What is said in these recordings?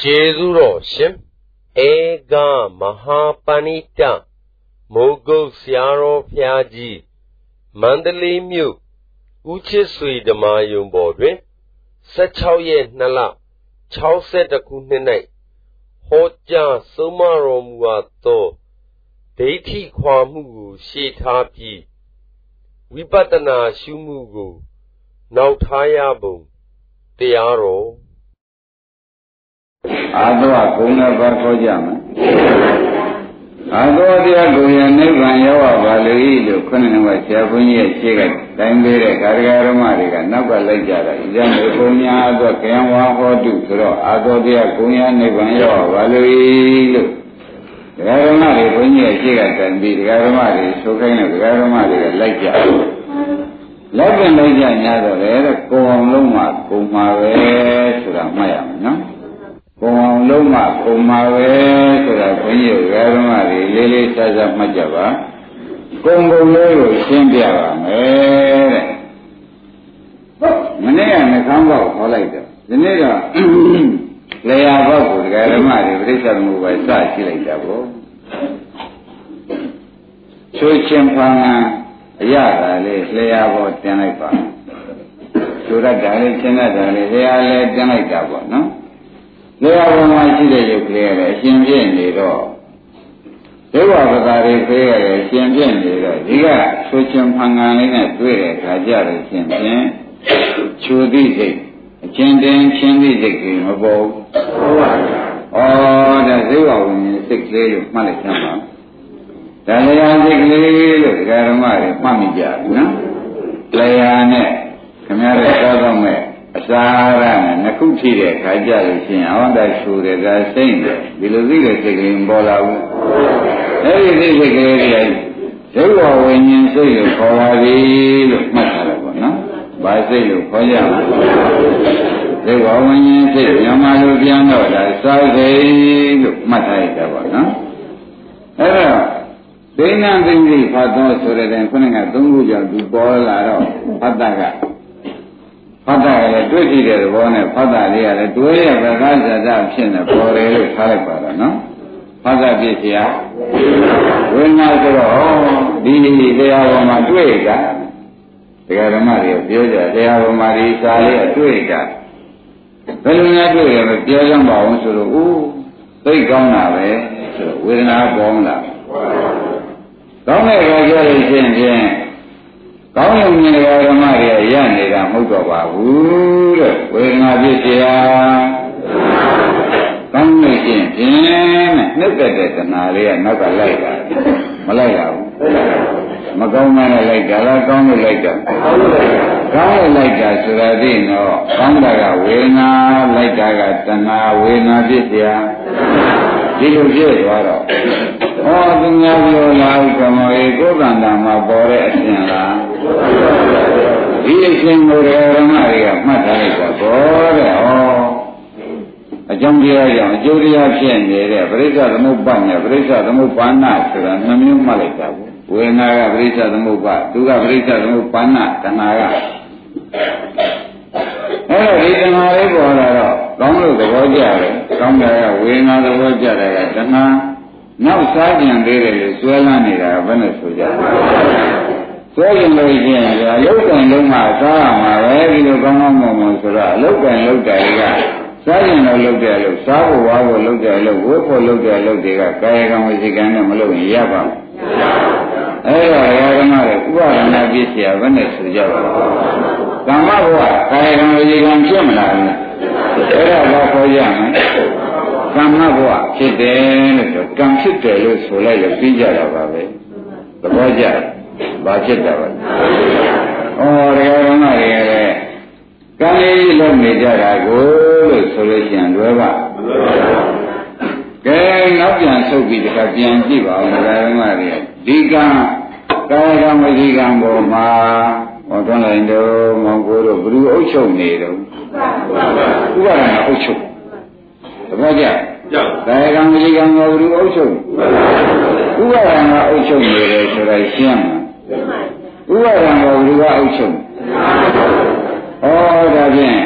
Jezuro Shim Ega Mahapanita Mogo Siaro Piaji Mandali Mu Uchisui Damayum Bodre Sachaye Nala Chauset a Kunene Hoja Somaromuato Deiti Kwamu Shitapi Vipatana Shumugu Nautayabum Tiaro Adwa Kuna Bakojama Adwa Dia Goya Nevan Yawa Valley, Kunanwa Chabuni, Chigat, Dangere, Kargaramariga, Napa Lajara, Jamaconia, Adwa Kayama Hodu, Adwa Dia Kunya Nevan Yawa Valley, Garamari, Punya Chigat, and the Garamari, so kind of Garamari, Laja. Lagan Laja, Nada, Koam Loma, Kumare, Suramaya, no? Loma, Kumawe, Surapunyo, Garamari, Lily Saza Majava, Congo Lero, Simbiava, Manea and the Kamba, Holaida. The nigger lay about with Garamari, Risa move by Sachi like Dabo. So Champana, Yada, lay about Tenaipa. So that Dali Chenada, they are led Tenaitabo, no? They are my city, clear, champion, they go. They were very fair, champion, they go. They got switching Pangani, Twitter, Kajara, champion, Chudi, Chindi, Mabo. Oh, that's the one, 6 days of Malikama. Then they are the little Garamari, Mamija, no? Layane, Camara Savame. Sahara, Nakuti, Kajal, I want that shoe that I saying that. Below the taking Bola. Every day, they were when you say you call a real Matalabo, no? By say you call them. They were when you say Yamalu Piano, that Saturday Matalabo, no? They now think the Patos so that I'm putting a Dunguja to boil out Pataga. Father, do it one, Father, do it a Raja Chin for a Harapara, no? Father, this year. When I go, oh, they are my Twiga. They are Maria, they are Maria, Sally, Twiga. When I do it, a Piazan Bound, so, they gone away, so we're not going up. Don't make a goodကောင်းလုံးနေရမရရနေတာမဟုတ်တော့ပါဘူးတဲ့ဝေဒနာဖြစ်เสียကောင်းလို့ရှိရင်ဖြင့်နှုတ်တဲ့တဏှာလေးကနောက်ကလိုက်တာမလိုက်ရဘူးမကောင်းမှလည်းလိုက်တာလားကောင်းလို့လိုက်တာကောင်းလို့လိုက်တာဆိုတာသိတော့ကောင်းတာကဝေဒနာလိုက်တာကတဏှာဝေဒနာဖြစ်เสียဒီလိုဖြစ်သွားတော့ဟောသူများပြောလာဥက္ကမောဧကိုယ်ကံတာမှာပေါ်တဲ့အရှင်လားဒီအရှင်ကိုရဟမတွေကမှတ်ထားလိုက်တာဘောတဲ့ဟောအကြောင်းတရားကြောင့်အကျိုးတရားဖြစ်နေတဲ့ပရိစ္ဆသမုပ္ပါဒ်နဲ့ပရိစ္ဆသမုပ္ပါဏဆိုတာနှမျိုးမှတ်လိုက်တာကိုဝေဒနာကပရိစ္ဆသမုပ္ပါဒ်သူကပရိစ္ဆသမုပ္ပါဏတဏှာကဒီတဏှာလေးပေါ်လာတော့ကောင်းလို့သဘောကျတယ်ကောင်းတယ်ကဝေဒနာသဘောကျတယ်ကတဏှာနောက်စားကြံသေးတယ်လို့ဆွဲလန်းနေတာဘယ်နဲ့ဆိုကြလဲဆွဲကြံလို့ရှိရင်အလုတ်ကံလုံးမှာစားရမှာပဲဒီလိုကောင်းကောင်းမွန်မွန်ဆိုတော့အလုတ်ကံလုတ်တယ်ကစားကြံလို့လုတ်တယ်လို့စားဖို့ဝါဖို့လုတ်တယ်လို့ဝတ်ဖို့လုတ်တယ်လုတ်တွေကကာယကံဝစီကံနဲ့မလုတ်ရင်ရပါဘူးအဲ့တော့ရာဂမရဲ့ဥပါဒနာပြည့်စရာဘယ်နဲ့ဆိုကြပါလဲကမ္မဘဝကာယကံဝစီကံဖြစ်မလားအဲ့ဒါတော့ခေါ်ရမယ်ကမ္မဘဝဖြစ်တယ်လို့ကံဖြစ်တယ်လို့ဆိုလိုက်လို့ပြီးကြတာပါပဲသဘောကျဘာဖြစ်တာပါဩတရားဓမ္မတွေရဲ့ကံလေးလုံးနေကြတာကိုလို့ဆိုလို့ရှိရင်လွယ်ပါကဲနောက်ပြန်ဆုပ်ပြီးတခါပြန်ကြည့်ပါဦးတရားဓမ္မတွေဒီကံကာယကံဝစီကံပေါ်မှာဟောတွန်းလိုက်တော့မောင်ကိုတို့ဘ누구အုပ်ချုပ်နေတော့ဥပါဒနာအုပ်ချုပ်သဘောကျကာယကံဝစီကံကိုဘ누구အုပ်ချုပ်ဥပါဒနာအုပ်ချုပ်နေတယ်ဆိုတာရှင်းမှာဥပါဒနာကိုဘ누구အုပ်ချုပ်ဩဒါဖြင့်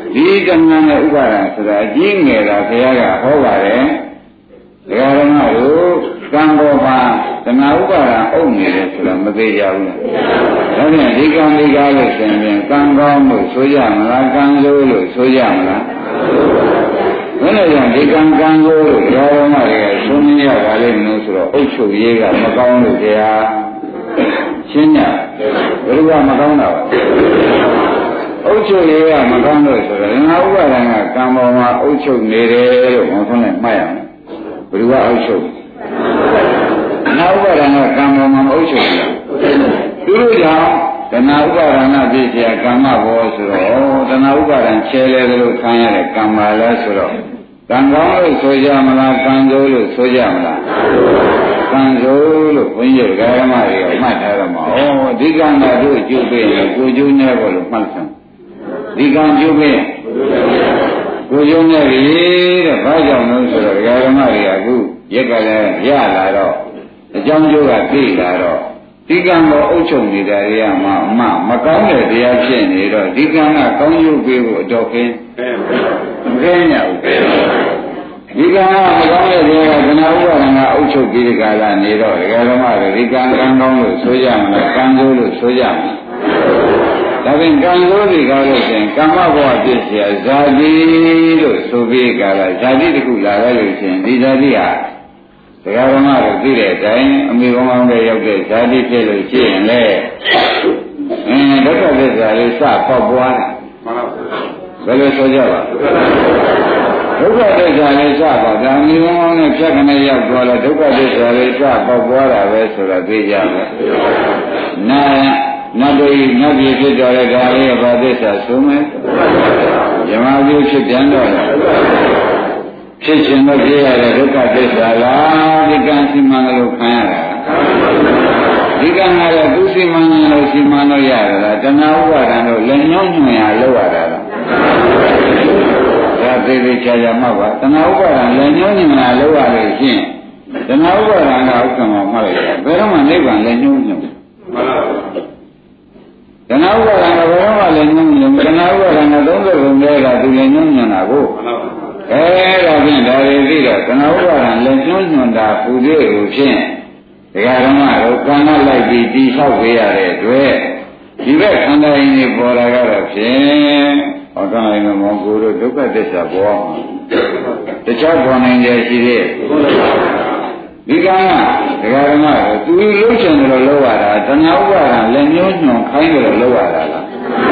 ဒီတဏှာနဲ့ဥပါဒံဆိုတာအကြီးငယ်တာဘုရားကဟောပါတယ်ဒကာဓမ္မတို့ကံပေါ်မှာတဏှာဥပါဒံအုပ်နေတယ်ဆိုတာမသေးကြဘူးလားဒါဖြင့်ဒီကံဒီကားလို့ဆိုရင်ကံကောင်းလို့ဆိုကြမလားကံဆိုးလို့ဆိုကြမလားဘယ်လိုကြောင့်ဒီကံကံဆိုးလို့ဒကာဓမ္မတွေကသုံးရတာလေမလို့ဆိုတော့အုပ်ချုပ်ရေးကမကောင်းလို့တရားရှင်းညဘယ်လိုကမကောင်းတာလဲအုပ်ချုပ်ရေးကမကောင်းလို့ဆိုတော့ငါဥပါဒံကကံပေါ်မှာအုပ်ချုပ်နေတယ်လို့ဟောဆုံးလိုက်မှတ်ရမယ်ဘယ်လိုကအုပ်ချုပ်ငါဥပါဒံကကံပေါ်မှာအုပ်ချုပ်နေတာသူတို့ကြောင့်တဏှာဥပါဒနာဖြစ်เสียကမ္မဘောဆိုတော့တဏှာဥပါဒံချဲလဲလို့ခံရတဲ့ကံပါလဲဆိုတော့ကံကောင်းလို့ဆိုကြမလားကံဆိုးလို့ဆိုကြမလားကံဆိုးလို့ဘုန်းကြီးဓမ္မတွေကမှတ်ထားရမှာဩဒီကံကတို့ကျုပ်ပေးရင်ကိုကျိုးနေဖို့လို့မှတ်ဆောင်ဒီကံကျုပ်ပေးကိုကျိုးနေပြီတဲ့ဘာကြောင့်လဲဆိုတော့ဓမ္မတွေကအခုရက်ကလည်းရလာတော့အကြောင်းကျိုးကသိလာတော့ဒီကံကိုအုပ်ချုပ်နေတာတွေကမကောင်းတဲ့တရားဖြစ်နေတော့ဒီကံကကောင်းကျိုးပေးဖို့အတော်ခင်းမခင်းရဘူးဒီကံကမကောင်းတဲ့တရားကကနာဥပါဒံကအုပ်ချုပ်ပြီးဒီကလာနေတော့ဓမ္မတွေဒီကံကံကောင်းလို့ဆိုကြမလားကံဆိုးလို့ဆိုကြမလားဒါဖြင့်ကံဆိုးဒီကားလို့ဆိုရင်ကမ္မဘဝဖြစ်เสียဇာတိလို့ဆိုပြီးကာလဇာတိတစ်ခုလာရလို့ရှိရင်ဒီဇာတိဟာဓမ္မတို့သိတဲ့အတိုင်းအမိကောင်းကောင်းနဲ့ရောက်တဲ့ဇာတိဖြစ်လို့ရှိရင်လေဒုက္ခသစ္စာလေးစပေါက်ပွားတယ်မှန်ပါဘယ်လိုဆိုကြပါဒုက္ခသစ္စာလေးစပေါက်ဒါအမိကောင်းကောင်းနဲ့ဖြတ်ခနဲ့ရောက်သွားတော့ဒုက္ခသစ္စာလေးစပေါက်ပွားတာပဲဆိုတာသိကြပါနတ်ပြည်ဖြစ်တော်တဲ့ဒါလေးဘာသစ္စာဆိုမယ်ယမပြုဖြစ်ပြန်တော့ဖြစ်ခြင်းတော့ဖြစ်ရတဲ့ဒုက္ခသစ္စာလားဒီကံစီမံလို့ခံရတာဒီကံကလည်းသူစီမံလို့စီမံလို့ရတာလားတဏှာဥပါဒံတို့လက်ညှိုးညွှန်ရလောက်ရတာလားဒါသေးသေးချာချာမှတ်ပါတဏှာဥပါဒံလက်ညှိုးညွှန်ရလောက်ရလို့ရှိရင်တဏှာဥပါဒံကဥက္ကမမှတ်လိုက်တာဘယ်တော့မှနိဗ္ဗာန်လက်ညှိုးညွှန်မှန်ပါတဏှာဥပါဒံကဘယ်တော့မှလက်ညှိုးညွှန်တဏှာဥပါဒံက30ခုနဲ့ကသူလက်ညှိုးညွှန်တာကိုဒါဖြင့်ဒါတွေပြီးတော့တဏှာဥပါဒံလက်ညှိုးညွှန်တာပူသေးကိုဖြင့်ဒကာဓမ္မတို့ကံကလိုက်ပြီးတိဆောက်ပေးရတဲ့အတွက်ဒီဘက်ခန္ဓာရင်းတွေပေါ်လာတော့ဖြင့်ဟောကံရင်းကမောကိုတို့ဒုက္ခသစ္စာပေါ်မှာတခြားပေါ်နိုင်တယ်ရှိသေးဒီကံကဒကာဓမ္မတို့သူလှုပ်ချင်တယ်လို့လုပ်ရတာတဏှာဥပါဒံလက်ညှိုးညွှန်ခိုင်းတယ်လို့လုပ်ရတာလား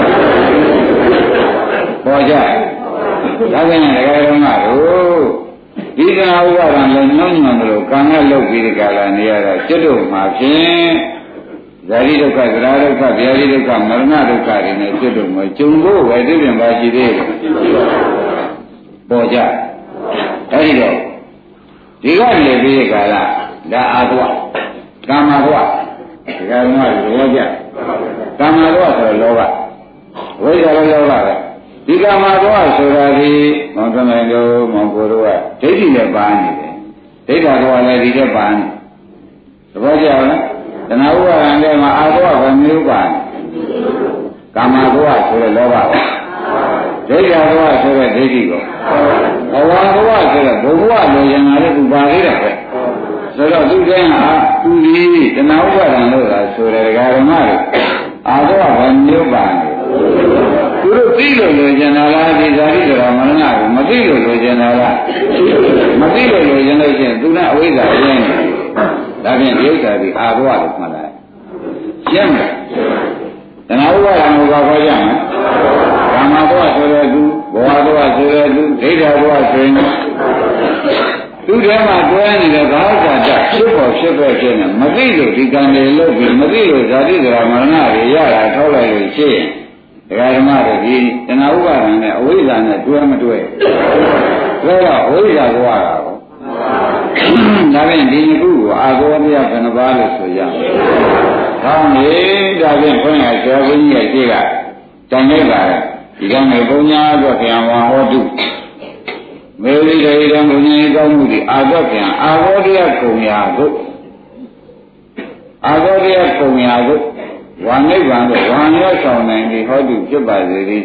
ပေါ်ကြဒါကလည်းဒကာဓမ္မတို့ဒီကံဥပါဒံလည်းညှို့ညွန်လို့ကံနဲ့လုပ်ပြီးဒီကလာနေရတော့ကျွတ်တို့မှာဖြင့်ဇာတိဒုက္ခသရဒုက္ခဗျာတိဒုက္ခမရဏဒုက္ခတွေနဲ့ကျွတ်တို့မှာကျုံဖို့ပဲသိပြန်ပါရှိသေးတယ်ပေါ်ကြအဲဒီတော့ဒီကနေပြီးဒီကလာဒါအာသဝကာမဘဝဒီကံကလောကြကာမဘဝဆိုတော့လောဘဝိဇ္ဇာလောဘပဲဒီကာမဘဝဆိုတာဒီမောင်သမင်တို့မောင်ကိုတို့ကဒိဋ္ဌိနဲ့ပါနေတယ်ဒိဋ္ဌာဘဝလည်းဒီတဲ့ပါနေသဘောကျလားတဏှာဥပါဒံထဲမှာအာဘဝကမျိုးပါနေကာမဘဝဆိုတဲ့လောဘပဲဒိဋ္ဌာဘဝဆိုတဲ့ဒိဋ္ဌိကိုဘဝဘဝဆိုတဲ့ဘုဘဝလိုရင်လည်းသူပါသေးတယ်ပဲဆိုတော့သူတိုင်းဟာသူဒီတဏှာဥပါဒံလို့သာဆိုတဲ့ဓမ္မတွေအာဘဝကမျိုးပါနေသူတို့သိလို့လိုချင်တာလားဒီဇာတိတော်မရဏကိုမသိလို့လိုချင်တာလားမသိလို့လိုချင်လို့ရှိရင်သူနဲ့အဝိဇ္ဇာပြင်းနေဒါဖြင့်ဒီဥစ္စာဒီအာဘဝလို့မှတ်လိုက်ရှင်းမယ်တဏှာဥပါဒံကိုခေါ်ကြမယ်ကာမဘဝဆိုတဲ့သူဘဝဘဝဆိုတဲ့သူဒိဋ္ဌာဘဝဆိုရင်သူထဲမှာတွဲနေတဲ့ဘာသာတဖြစ်ပေါ်ဖြစ်ပဲခြင်းနဲ့မသိလို့ဒီကံတွေလုပ်ပြီးမသိလို့ဇာတိတော်မရဏတွေရတာထောက်လိုက်လို့ရှိရင်ဒကာဓမ္မတို့ဒီတဏှာဥပါဒံနဲ့အဝိဇ္ဇာနဲ့တွဲမတွဲဒါတော့အဝိဇ္ဇာဘဝတာကိုဒါဖြင့်ဒီနှစ်ခုကိုအာသောပြဘယ်နှပါလို့ဆိုရမယ်။ဟောင်းလေဒါဖြင့်ဘုန်းကြီးဆရာဘုန်းကြီးရဲ့ရှိကတန်ခဲ့ပါလေဒီကနေ့ဘုန်းကြီးအတွက်ပြန်ဝါဟောတုမေရိဒေတံဘုန်းကြီးကောင်းမှုဒီအာသောပြန်အာသောတရားကုံရာကိုအာသောတရားကုံရာကိုဝါနိဗ္ဗာန်ကိုဝါရောဆောင်နိုင်ပြီးဟောတုဖြစ်ပါစေသည်ဆိုတော့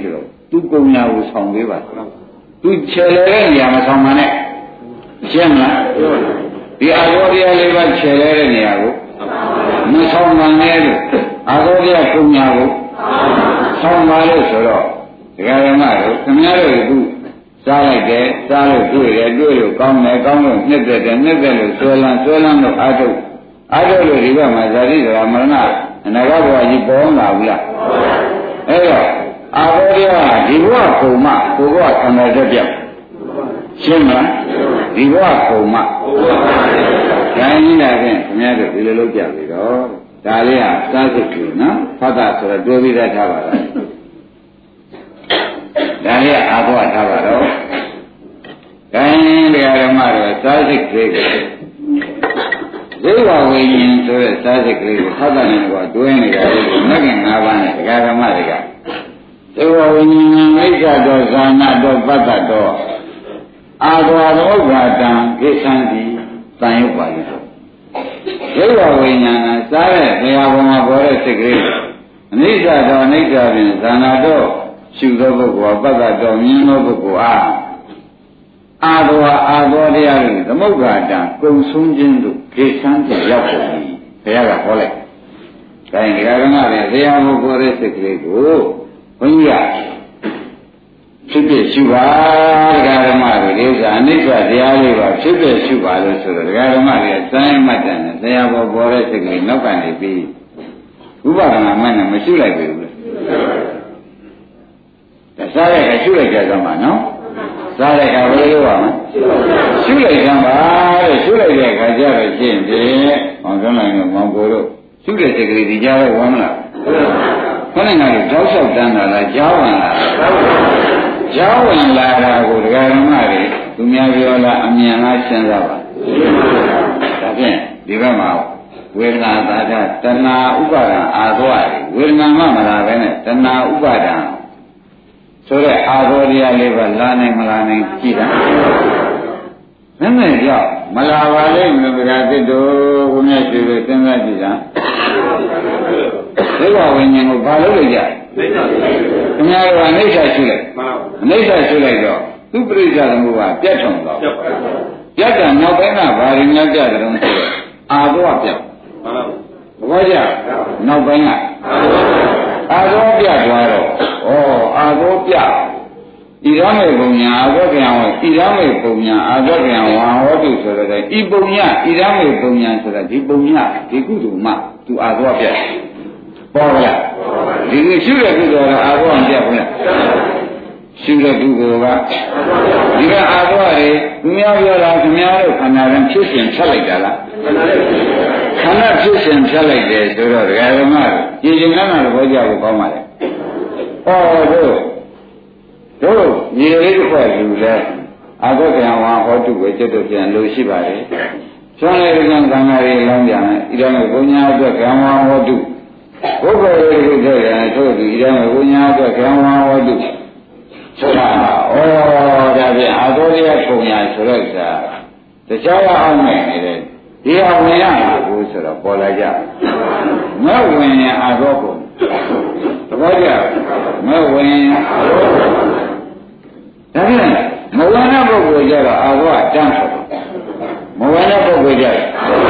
သူကုညာကိုဆောင်ပေးပါသူခြေလဲတဲ့နေရာမှာဆောင်ပါနဲ့ရှင်းမလားဒီအာသောတရားလေးပါခြေလဲတဲ့နေရာကိုမဆောင်ပါနဲ့လို့အာသောတရားကုညာကိုဆောင်ပါလို့ဆိုတော့ဒကာရမတို့ခင်ဗျားတို့ကစားလိုက်တယ်စားလို့တွေ့တယ်တွေ့လို့ကောင်းတယ်ကောင်းလို့နှစ်သက်တယ်နှစ်သက်လို့ဆွဲလန်းလို့အာထုတ်လို့ဒီဘက်မှာဇာတိဇရာမရဏအနာဂတ်ဘဝကြီးပေါ်လာဘူးလားအဲ့တော့အာဘောတရားဒီဘဝကုံမကိုဘဝခန္ဓာတက်ပြောက်ရှင်းမလားဒီဘဝကုံမဒါကြီးလာဖြင့်ခင်ဗျားတို့ဒီလိုလုပ်ကြပြီတော့ဒါလေးဟာစားစိတ်ကြီးနော်ဖတ်တာဆိုတော့တွေးပြီးတတ်ထားပါလားဒါလေးအာဘောထားပါတော့ခိုင်းတရားဓမ္မတွေစားစိတ်ကလေးကိုဒိဝဝိညာဉ်ဆိုတဲ့စားစိတ်ကလေးကိုဖတ်တာနဲ့ကတွင်းနေတာလေမဂ္ဂင်၅ပါးနဲ့တရားဓမ္မတွေကဒိဝဝိညာဉ်မိစ္ဆာတော်ဇာနာတော်ပတ္တတော်အာဘောရောဂါတံကိသံတိတန်ရုပ်ပါလိမ့်တော့ဒိဝဝိညာဉ်ကစားတဲ့တရားပေါ်မှာပေါ်တဲ့စိတ်ကလေးအနိစ္စတော်အနိစ္စဖြင့်ဇာနာတော်ရှုသောပုဂ္ဂိုလ်ပတ္တတော်မြင်သောပုဂ္ဂိုလ်အားအာဘောတရားတွေသမုဒ္ဒရာတံကုံဆုံးခြင်းတို့ခေသံတိရောက်ပေါ်ပြီဘုရားကဟောလိုက်။ဒါရင်ဒီကရဏနဲ့တရားကိုပေါ်တဲ့စိတ်ကလေးကိုဘုန်းကြီးကဖြစ်ဖြစ်ရှုပါဒကာဓမ္မတွေဒီဥစ္စာအနိစ္စတရားလေးပါဖြစ်ဖြစ်ရှုပါလို့ဆိုတော့ဒကာဓမ္မတွေစိုင်းမှတ်တယ်နဲ့တရားပေါ်တဲ့စိတ်ကလေးနောက်ကနေပြီးဥပဒနာမှနဲ့မရှုလိုက်ဘူးလေ။ဒါစားတဲ့ကရှုလိုက်ကြသမှာနော်စားတဲ့အခါဘယ်လိုလုပ်ရမလဲရှုလိုက်ကြပါတဲ့ရှုလိုက်တဲ့အခါကျတော့ရှင်းပြီဟောပြောနိုင်တော့မောင်ကိုတို့ရှုတဲ့စိတ်ကလေးဒီကြားတော့ဝမ်းမလားခဏခဏလေးကြောက်လျှောက်တန်းတာလားကြားဝင်လာကြားဝင်လာတာကိုဒကာဓမ္မတွေသူများပြောလားအမြင်လားရှင်းစားပါဒါဖြင့်ဒီဘက်မှာဝေဒနာသာဓတဏှာဥပါဒံအာသောရဝေဒနာမှမလာပဲနဲ့တဏှာဥပါဒံဆိုတဲ့အာဘောတရားလေးပါလာနိုင်မလာနိုင်ကြည့်တာနည်းနည်းကြောက်မလာပါလိမ့်မယ်ဗျာတစ်တို့ဘုရားရှိခိုးစဉ်းစားကြည့်တာဒိဋ္ဌဝိညာဉ်ကိုဘာလို့လဲကြခင်ဗျားကအနိစ္စရှိလိုက်အနိစ္စရှိလိုက်တော့သူပရိစ္ဆာသမုပ္ပါပြတ်ထုံတော့ပြတ်တာနောက်ပိုင်းကဘာရင်းများပြတယ်တော့ဆိုတော့အာဘောပြတ်ဘောကြနောက်ပိုင်းကအာဘောပြတ်သွားတော့အာဘောပြဣရမေပုံညာအာဘောကံဝဣရမေပုံညာအာဘောကံဝဟောတုဆိုတဲ့ဤပုံညာဣရမေပုံညာဆိုတာဒီပုံညာဒီကုသိုလ်မှသူအာဘောပြတ်ပေါ်လားဒီလိုရှုတဲ့ကုသိုလ်ကအာဘောပြတ်ဘူးလားရှုတဲ့ကုသိုလ်ကဒီကအာဘောတွေသူများပြောတာခင်ဗျားတို့ခန္ဓာရင်ဖြစ်စဉ်ဖြတ်လိုက်တာလားခန္ဓာဖြစ်စဉ်ဖြတ်လိုက်တယ်ဆိုတော့ဒကာဓမ္မကြည်ကျင်နာတော့ဘောကြဖို့ကောင်းပါလေတို့ညီလေးတစ်ခွက်ယူလဲအာဂတ်ကံဝါဟောတုဝေจิตတို့ပြန်လို့ရှိပါလေကျွမ်းလေးကံကံဃာတွေလောင်းပြန်တယ်ဣဒံမေဘုညာအတွက်ကံဝါဟောတုဘုက္ခရေတွေတဲ့တယ်ဆိုသူဣဒံမေဘုညာအတွက်ကံဝါဟောတုဆိုတာဒါပြန်အာသောတရားပုံညာဆိုတော့တရားအောင်နိုင်နေတယ်ဒီအဝင်ရမှာကိုဆိုတော့ပေါ်လာကြမဝင်ရင်အာသောပုံသဘောကျမဝင်ရင်ဒါဖြင့်မဝင်တဲ့ပုဂ္ဂိုလ်ကြတော့အာသောတန်းဆိုမဝင်တဲ့ပုဂ္ဂိုလ်ကြဒါ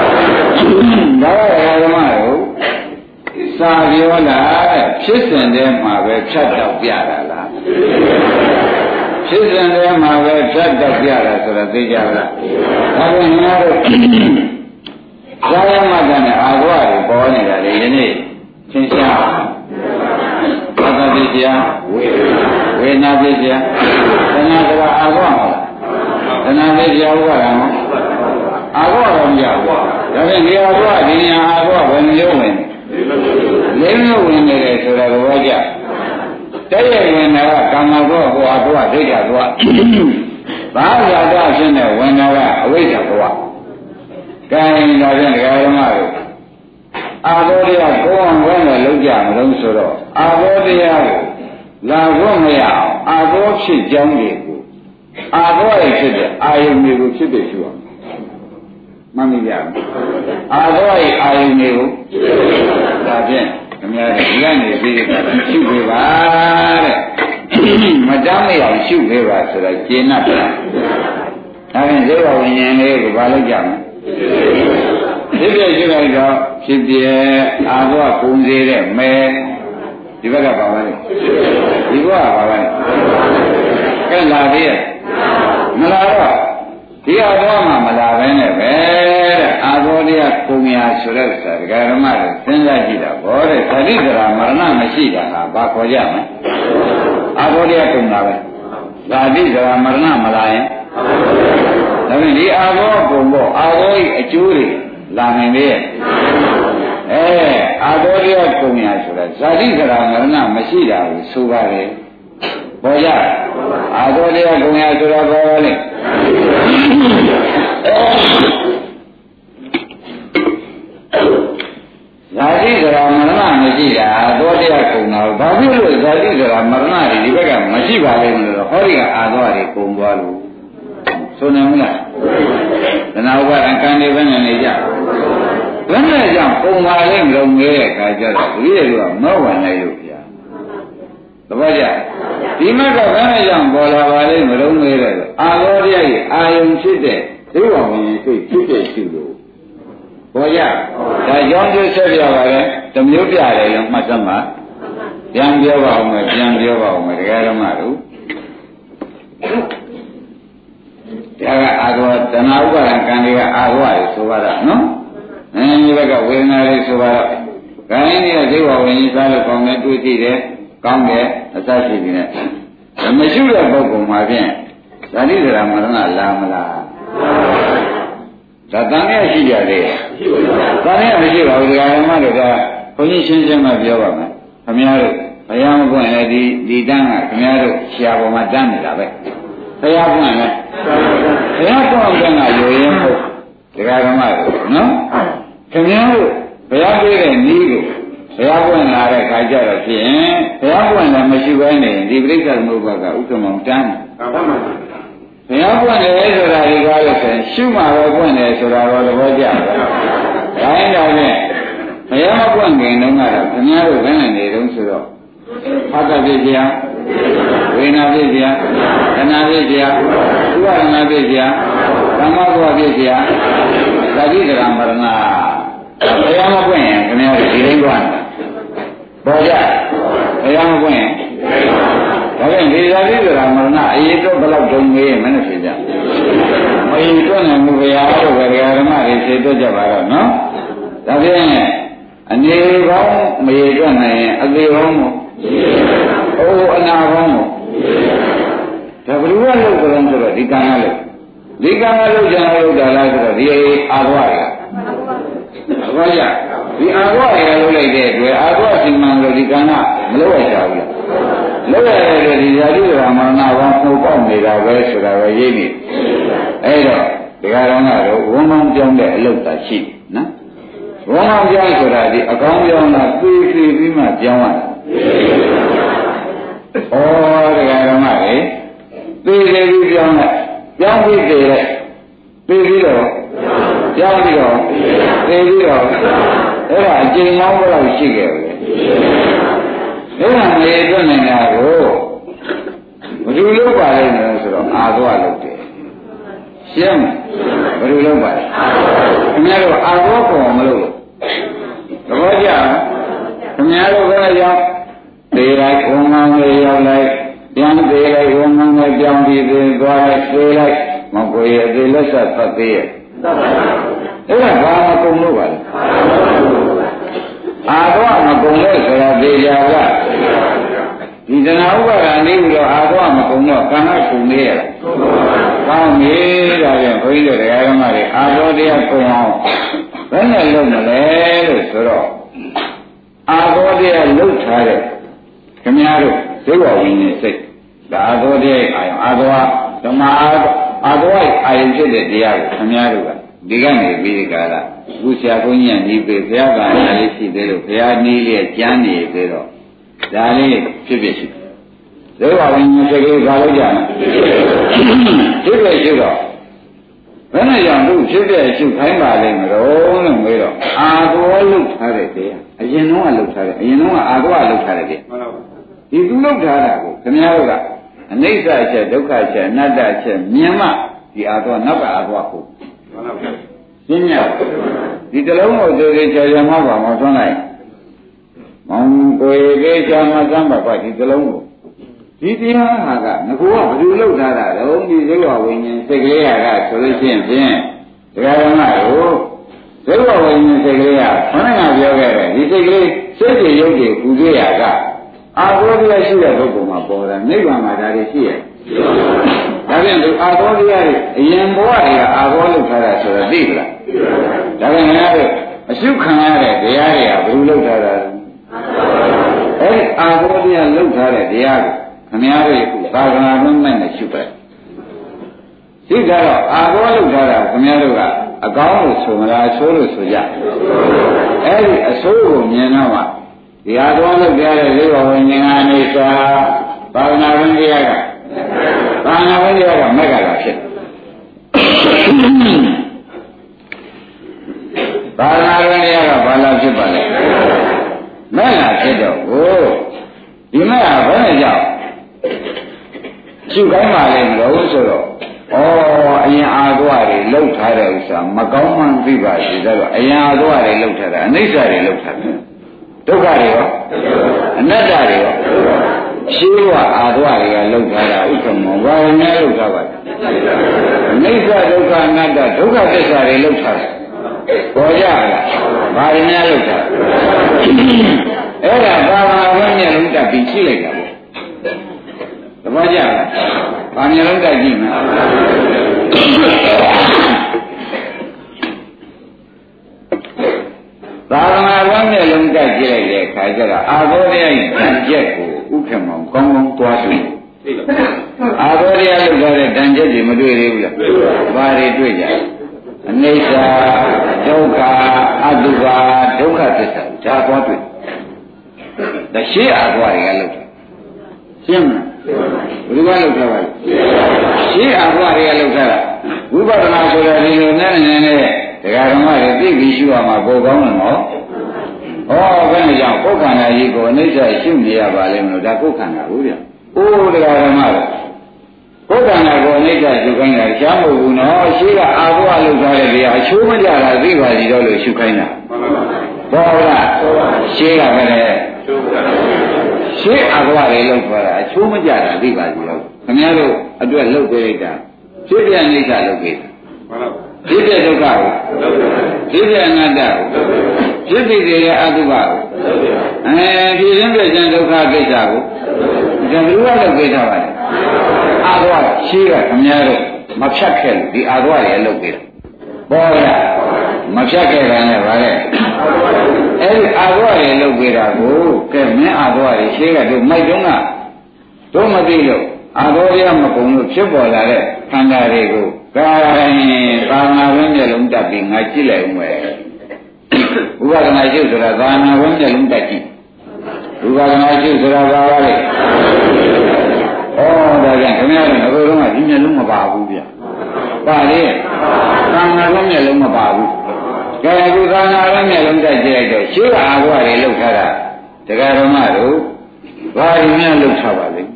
ကဓမ္မကိုစာပြောလာတဲ့ဖြစ်စဉ်ထဲမှာပဲဖြတ်တော့ပြတာလားဖြစ်စဉ်ထဲမှာပဲဖြတ်တော့ပြတာဆိုတော့သိကြလားဒါဖြင့်ငါတို့ဇာယမတနဲ့အာဘောတွေပေါ်နေတာလေယနေ့သင်ရှားသတ္တတိကျဝေနာတိကျသနာတကအာဘောမလားသနာတိကျဥပါဒံအာဘောတော့မရဘူးဒါဖြင့်ဒီအာဘောဒီညာအာဘောဘယ်လိုလုပ်ဝင်လဲမျိုးဝင်နေတယ်ဆိုတော့ဘောကြတဲ့ရဝင်တာကကာမဘောဟောအာဘောဒိဋ္ဌဘောဘာသာတော့ဖြစ်နေဝင်တာကအဝိဇ္ဇဘောကဲဒါဖြင့်ဒကာဓမ္မတို့အာဘောတရားကိုယ်အောင်ကောင်းတယ်လုံးကြမလို့ဆိုတော့အာဘောတရားကိုလာဖို့မရအောင်အာဘောဖြစ်ကြောင်းတွေကိုအာဘောရဲ့ဖြစ်တဲ့အာယုန်တွေကိုဖြစ်တဲ့ရှိအောင်မှတ်မိကြအာဘောရဲ့အာယုန်တွေကိုဒါဖြင့်ခင်ဗျားတို့ဒီကနေပြီးတာရှုပြပါတဲ့မတမ်းမရအောင်ရှုပေးပါဆိုတော့ကျေနပ်ပါဒါဖြင့်ဇေဝဝိညာဉ်လေးကိုဘာလုပ်ကြမလဲဖြစ်ဖြစ်ရှိလိုက်တော့ဖြစ်ပြအာသောကုံစေတဲ့မဲဒီဘက်ကပါပါလေဒီဘက်ကပါပါလေကဲလာသေးရဲ့မလာတော့ဒီအာသောမှမလာဘဲနဲ့ပဲတဲ့အာသောတရားကုံရာဆိုတဲ့ဥစ္စာဒကာဓမ္မတွေစဉ်းစားကြည့်တာဘောတဲ့သတိစရာမရဏမရှိတာဟာဘာခေါ်ကြမလဲအာသောတရားကုံတာပဲဇာတိစရာမရဏမလာရင်ဒါဖြင့်ဒီအာသောကုံဖို့အာသောဤအကျိုးတွေလာနိုင်လေအာသောတရားကုံရာဆိုတာဇာတိစရာမရဏမရှိတာကိုဆိုပါတယ်ပေါ်ကြအာသောတရားကုံရာဆိုတာဘာလဲဇာတိစရာမရဏမရှိတာသောတရားကုံတာဘာဖြစ်လို့ဇာတိစရာမရဏတွေဒီဘက်ကမရှိပါလဲလို့ဟောဒီကအာသောတွေကုံသွားလို့ဆိုနေမလားသနာဥပါဒံကံတွေပဲနေကြဘယ်နဲ့ကြောင့်ပုံပါလိမ့်မလို့ငဲတဲ့အခါကျတော့ဒီလိုကမဟုတ်ဝင်လိုက်လို့ဗျာသဘောကျဒီမက်ကဘယ်နဲ့ကြောင့်ပေါ်လာပါလိမ့်မလို့ငဲတဲ့အာရောတရားကြီးအာယုံဖြစ်တဲ့ဒိဝဝိညာဉ်စိတ်ဖြစ်တဲ့ရှိလို့ဘောကြဒါကြောင့်ကျဆက်ပြပါလေတမျိုးပြတယ်ရောမှတ်သမှာပြန်ပြောပါဦးမယ်ပြန်ပြောပါဦးမယ်တရားဓမ္မတို့ဒါကအာသောတဏှာဥပါဒံကံတွေကအာသောရဆိုပါတော့နော်ဒီဘက်ကဝေဒနာလေးဆိုပါတော့ခန္ဓာကြီးရဲ့ဇေဝဝိညာဉ်စားလို့ကောင်းတယ်တွေ့ကြည့်တယ်ကောင်းတယ်အစရှိနေတယ်မရှိတဲ့ပုဂ္ဂိုလ်မှာဖြင့်ဇာတိစရာမရဏလာမလားဒါတန်ရရှိကြတယ်တန်ရမရှိပါဘူးဒီကဓမ္မတွေကဘုန်းကြီးရှင်းရှင်းမှပြောပါမယ်ခင်ဗျားတို့ဘုရားမပွင့်လေဒီတန်းကခင်ဗျားတို့ဆရာပေါ်မှာတန်းနေတာပဲဘုရားပွင့်လေဘုရားပွင့်တဲ့ကရိုးရင်ဟုတ်ဒီကဓမ္မတွေနော်ခင်ဗျားတို့ဘုရားပြတဲ့နည်းကိုဘုရားပွင့်လာတဲ့ခါကျတော့ဖြင့်ဘုရားပွင့်လည်းမရှိဘဲနေဒီပြိဿသမုပ္ပါကဥက္ကမောင်တန်းဘုရားပွင့်တယ်ဆိုတာဒီကားလို့ဆိုရင်ရှုမှာပဲပွင့်တယ်ဆိုတာတော့သဘောကျတယ်။ဒါရင်တော့နဲ့ဘုရားမပွင့်ခင်တုန်းကတော့ခင်ဗျားတို့ဘယ်နဲ့နေတုန်းဆိုတော့ဖတ်တတ်ဖြစ်ပြန်ဝိညာဉ်ဖြစ်ပြန်ခဏဖြစ်ပြန်ဥပါဒနာဖြစ်ပြန်ဓမ္မဘဝဖြစ်ပြန်သတိတရာမရဏဘုရားမပွင့်ရင်ခင်ဗျားတို့ဒီတိုင်းပွင့်ပေါ်ကြဘုရားမပွင့်ရင်ဒါပြန်ဒီဇာတိဆိုတာမရဏအရေးတော့ဘယ်လောက်တုံးမေးမနဲ့ဖြစ်ကြမယီတွန်းနိုင်မှုဘုရားတို့ဘယ်ဓမ္မတွေသိတော့ကြပါတော့နော်ဒါပြန်အနေကောင်းမယီတွန်းနိုင်ရင်အသေးကောင်းမို့အိုးအနာကောင်းမို့ဒါဘယ်လိုလုပ်ကြလဲဆိုတော့ဒီကံကလို့ဒီကံကလို့ကျန်လို့တာလားဆိုတော့ဒီအာဘဝတွေကဘာကြဒီအာဘဝတွေကလုပ်လိုက်တဲ့အတွက်အာဘဝစီမံလို့ဒီကံကမလုပ်ရကြဘူးလားလောက်ရတဲ့ဒီဇာတိရာမရဏဘောင်းပုံပေါက်နေတာပဲဆိုတာပဲရိပ်နေအဲ့တော့ဒီကရောကတော့ဝန်းမောင်းပြောင်းတဲ့အလုပ်သာရှိနော်ဝန်းမောင်းပြောင်းဆိုတာဒီအကောင်းပြောင်းတာပြေးပြေးပြီးမှပြောင်းရတာဩဒီကရောကလေပြေးပြေးပြီးပြောင်းလိုက်ပြောင်းပြီးပြေးလိုက်ပြေးပြီးတော့ပြောင်းပြီးတော့ပြေးပြီးတော့အဲ့ဒါအကျဉ်းမောင်းဘယ်လောက်ရှိခဲ့လဲအဲ့ဒါမေတွက်နေတာကိုဘယ်လိုလုပ်ပါလဲဆိုတော့အာသောလုပ်တယ်ရှင်းမဘယ်လိုလုပ်ပါလဲခင်ဗျားတို့အာသောပေါ်မလို့သဘောကျလားခင်ဗျားတို့ဘယ်ရောက်သေလိုက်ဝန်းမောင်းလေးရောက်လိုက်ပြန်သေးလိုက်ဝန်းမောင်းလေးပြောင်းပြီးသေးသွားလိုက်သေလိုက်မကိုရသေးလက်ဆက်ပတ်သေးရဲ့အဲ့ဒါဘာမကုန်လို့ပါလဲအာသောမကုန်လို့ဆိုတာသေချာကဒီတဏှာဥပါဒာနေပြီးတော့အာသောမကုန်တော့ကံကကုန်နေရလားကောင်းပြီဒါပြန်ဘုန်းကြီးတို့တရားဓမ္မတွေအာသောတရားကုန်အောင်ဘယ်နဲ့လုပ်မလဲလို့ဆိုတော့အာသောတရားလှုပ်ထားတဲ့ခင်ဗျားတို့ဇေဝဝိညာဉ်စိတ်ဒါအာသောတရားအာသောဓမ္မအာသောအာယုဖြစ်တဲ့တရားကိုခင်ဗျားတို့ကဒီကနေပြီးဒီကလာအခုဆရာဘုန်းကြီးကညီပေဘုရားကလည်းရှိသေးလို့ဘုရားနီးလေးကျမ်းနေသေးတော့ဒါလေးဖြစ်ဖြစ်ရှိဇေဝဝိညာဉ်စိတ်ကိုဘာလို့ကြလဲဖြစ်ဖြစ်ရှိတော့ဘယ်နဲ့ကြောင့်သူဖြစ်ဖြစ်ရှိခိုင်းပါလိမ့်မလို့လို့မေးတော့အာသောလုထားတဲ့တရားအရင်တော့ကလုထားတယ်အရင်တော့ကအာသောကလုထားတယ်တရားဒီသူလောက်ထားတာကိုခင်ဗျားတို့ကအနိစ္စအချက်ဒုက္ခအချက်အနတ္တအချက်မြင်မှဒီအာသောနောက်ကအာသောကိုရှင်းရဒီတလုံးကိုသူတွေကြာကြာမှပါမထွန်းလိုက်မောင်ကိုယ်ကြီးကြာမှသမ်းပါပါဒီတလုံးကိုဒီတရားဟာကငကူကဘယ်လိုလုပ်ထားတာလဲဒီဇေဝဝိညာဉ်စိတ်ကလေးကဆိုလို့ရှိရင်ဖြင့်တရားဓမ္မကိုဇေဝဝိညာဉ်စိတ်ကလေးကခဏကပြောခဲ့တယ်ဒီစိတ်ကလေးစိတ်တွေရုပ်တွေပူကြရကအာဘောတရားရှိတဲ့ပုဂ္ဂိုလ်မှာပေါ်တာနိဗ္ဗာန်မှာဒါတွေရှိရဲ့ဒါဖြင့်ဒီအာဘောတရားတွေအရင်ဘဝတွေကအာဘောလုပ်ထားတာဆိုတော့သိပလားဒါဖြင့်ငါတို့အရှုခံရတဲ့တရားတွေကဘယ်လိုလုပ်ထားတာလဲအဲဒီအာဘောတရားလုပ်ထားတဲ့တရားကိုခင်ဗျားတို့ကသာသနာ့လုံးမဲ့နဲ့ရှုပဲဒီကတော့အာဘောလုပ်ထားတာခင်ဗျားတို့ကအကောင်းလို့ဆိုမလားအဆိုးလို့ဆိုကြအဲဒီအဆိုးကိုမြင်တော့မှဒီအာဘောလုပ်ကြတဲ့ဇေဝဝိညာဉ်အနေစာသာသနာ့လုံးတရားကသာသနာ့လုံးတရားကမက်ကလာဖြစ်သာသနာ့လုံးတရားကဘာလာဖြစ်ပါလဲမက်လာဖြစ်တော့ဒီမက်ကဘယ်နဲ့ကြောင့်ရှုခိုင်းပါလေမလို့ဆိုတော့အရင်အာသွားတွေလှုပ်ထားတဲ့ဥစ္စာမကောင်းမှန်းသိပါစီဒါတော့အရင်အာသွားတွေလှုပ်ထားတာအနိစ္စတွေလှုပ်ထားတယ်ဒုက္ခတွေရောအနတ္တတွေရောရှင်းဝအာသွားတွေကလှုပ်ထားတာဥက္ကမောဘာဝနဲ့လှုပ်ထားပါလဲအနိစ္စဒုက္ခအနတ္တဒုက္ခသစ္စာတွေလှုပ်ထားတယ်ပေါ်ကြလားဘာတွေများလှုပ်ထားအဲ့ဒါဘာဝဝင်းနဲ့လုံးတက်ပြီးရှိလိုက်တာပေါ့သဘောကျလားဘာမျိုးလုံးတက်ကြည့်မလားသာသနာ့ဝမ်းနဲ့လုံးတက်ကြည့်လိုက်တဲ့အခါကျတော့အာဘောတရားရဲ့ဉာဏ်ချက်ကိုဥက္ကမောင်ကောင်းကောင်းသွားတွေ့အာဘောတရားလောက်ထားတဲ့ဉာဏ်ချက်တွေမတွေ့သေးဘူးလားဘာတွေတွေ့ကြအနိစ္စဒုက္ခအတုပါဒုက္ခသစ္စာဒါသွားတွေ့တရှိအာဘောတွေကလောက်ရှင်းမလားဘယ်လိုကလောက်ထားပါလဲရှိအာဘောတွေကလောက်ထားတာဝိပဿနာဆိုတဲ့ဒီလိုနဲ့တရားဓမ္မတွေသိပြီးရှုရမှာပိုကောင်းတယ်နော်ဘယ်နဲ့ကြောင့်ကိုယ်ခန္ဓာကြီးကိုအနိစ္စရှုနေရပါလိမ့်မလို့ဒါကိုယ်ခန္ဓာဘူးဗျတရားဓမ္မကိုယ်ခန္ဓာကိုအနိစ္စရှုခိုင်းတာရှားမဟုတ်ဘူးနော်ရှိကအာဘောလောက်ထားတဲ့တရားအချိုးမကြတာသိပါစီတော့လို့ရှုခိုင်းတာဘောလားရှိကပဲလေရှင်းအာဘောတွေလောက်သွားတာအချိုးမကြတာသိပါစီတော့ခင်ဗျားတို့အတွက်လောက်ပေးလိုက်တာဖြစ်ပြအိဋ္ဌလောက်ပေးတာဖြစ်တဲ့ဒုက္ခကိုဖြစ်တဲ့အနတ္တကိုဖြစ်ပြီးတဲ့အတုပကိုဖြစ်ရင်းပြခြင်းဒုက္ခကိစ္စကိုဒါဘယ်လိုလုပ်ပေးထားပါလဲအာသဝရှိကခင်ဗျားတို့မဖြတ်ခဲ့လို့ဒီအာသဝတွေလုပ်ပေးတာပေါ်ရမဖြတ်ခဲ့တယ်နဲ့ဗါလဲအဲဒီအာသဝတွေလုပ်ပေးတာကိုကဲမင်းအာသဝတွေရှိကတို့မိုက်တုံးကတို့မသိလို့အာသဝရမကုံလို့ဖြစ်ပေါ်လာတဲ့ခန္ဓာတွေကိုကာရင်သာနာဝင်းမျက်လုံးတက်ပြီးငါကြည့်လိုက်ဦးမယ်ဥပဒနာကျုပ်ဆိုတာသာနာဝင်းမျက်လုံးတက်ကြည့်ဥပဒနာကျုပ်ဆိုတာဘာလဲဒါကြောင့်ခင်ဗျားတို့ဘယ်လိုမှဒီမျက်လုံးမပါဘူးဗျပါလေသာနာဝင်းမျက်လုံးမပါဘူးကဲအခုသာနာဝင်းမျက်လုံးတက်ကြည့်လိုက်တော့ရှင်းအာဘွားတွေလောက်ထားတာတရားဓမ္မတို့ဘာတွေများလောက်ထားပါလဲ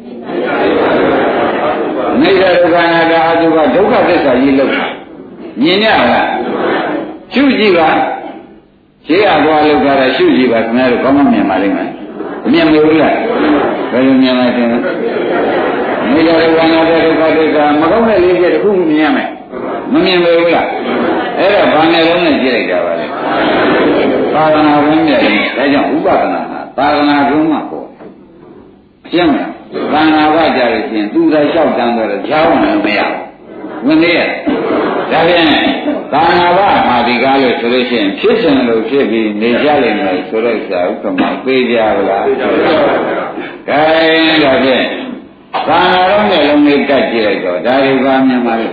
နိစ္စဒုက္ခအနတ္တအတုပဒုက္ခသစ္စာကြီးလောက်တာမြင်ရလားရှုကြည့်ပါရှင်းအသွားလောက်တာရှုကြည့်ပါခင်ဗျားတို့ကောင်းမှမြင်ပါလိမ့်မယ်မြင်မလို့လားဘယ်လိုမြင်လဲတင်နိစ္စဒုက္ခအနတ္တဒုက္ခသစ္စာမကောင်းတဲ့လေးချက်တစ်ခုမြင်ရမယ်မမြင်ဘူးလားအဲ့ဒါဘာနဲ့လုံးနဲ့ကြည့်လိုက်တာပါလေသာသနာ့ဘုန်းကြီးဒါကြောင့်ဥပဒနာဟာသာသနာ့ဘုန်းမှာပေါ့ရှင်းမလားသံဃာဝကြလို့ရှိရင်သူသာလျှောက်တန်းတော့ကြားဝင်လို့မရဘူးဝင်သေးရဲ့ဒါဖြင့်သံဃာဝမှာဒီကားလို့ဆိုလို့ရှိရင်ဖြစ်စဉ်လို့ဖြစ်ပြီးနေကြလိမ့်မယ်ဆိုတော့စာဥက္ကမပေးကြပါလားကဲဒါဖြင့်သံဃာတော်နဲ့လုံးလေးတက်ကြည့်လိုက်တော့ဒါတွေကမြင်ပါလေ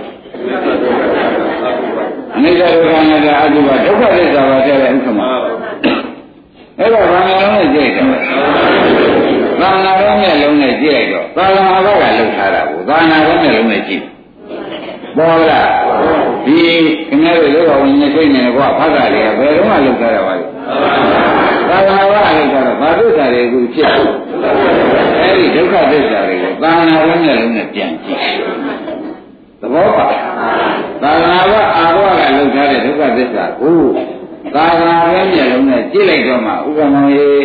အနိစ္စဒုက္ခအနတ္တအတုပဒုက္ခသစ္စာပါတဲ့ဥက္ကမအဲ့တော့ဘာမှလုံးနဲ့ကြည့်တယ်သာနာတော်မျက်လုံးနဲ့ကြည့်လိုက်တော့သာသနာ့ဘက်ကလှုပ်ထားတာကိုသာနာတော်မျက်လုံးနဲ့ကြည့်ပေါ်လားဒီခင်ဗျားတို့လောကဝိညာဉ်စိတ်နဲ့ကွာဖတ်တာတွေကဘယ်တော့မှလှုပ်ထားတာပါလဲသသာသနာ့ဘာလို့ဆိုတော့ဘာသစ္စာတွေကိုဖြစ်အဲဒီဒုက္ခသစ္စာတွေကိုသာသနာ့လုံးနဲ့လုံးနဲ့ပြန်ကြည့်သဘောပါသာသနာ့ဘာအာဘောကလှုပ်ထားတဲ့ဒုက္ခသစ္စာကိုသာသနာ့ရဲ့မျက်လုံးနဲ့ကြည့်လိုက်တော့မှဥက္ကမောင်ကြီး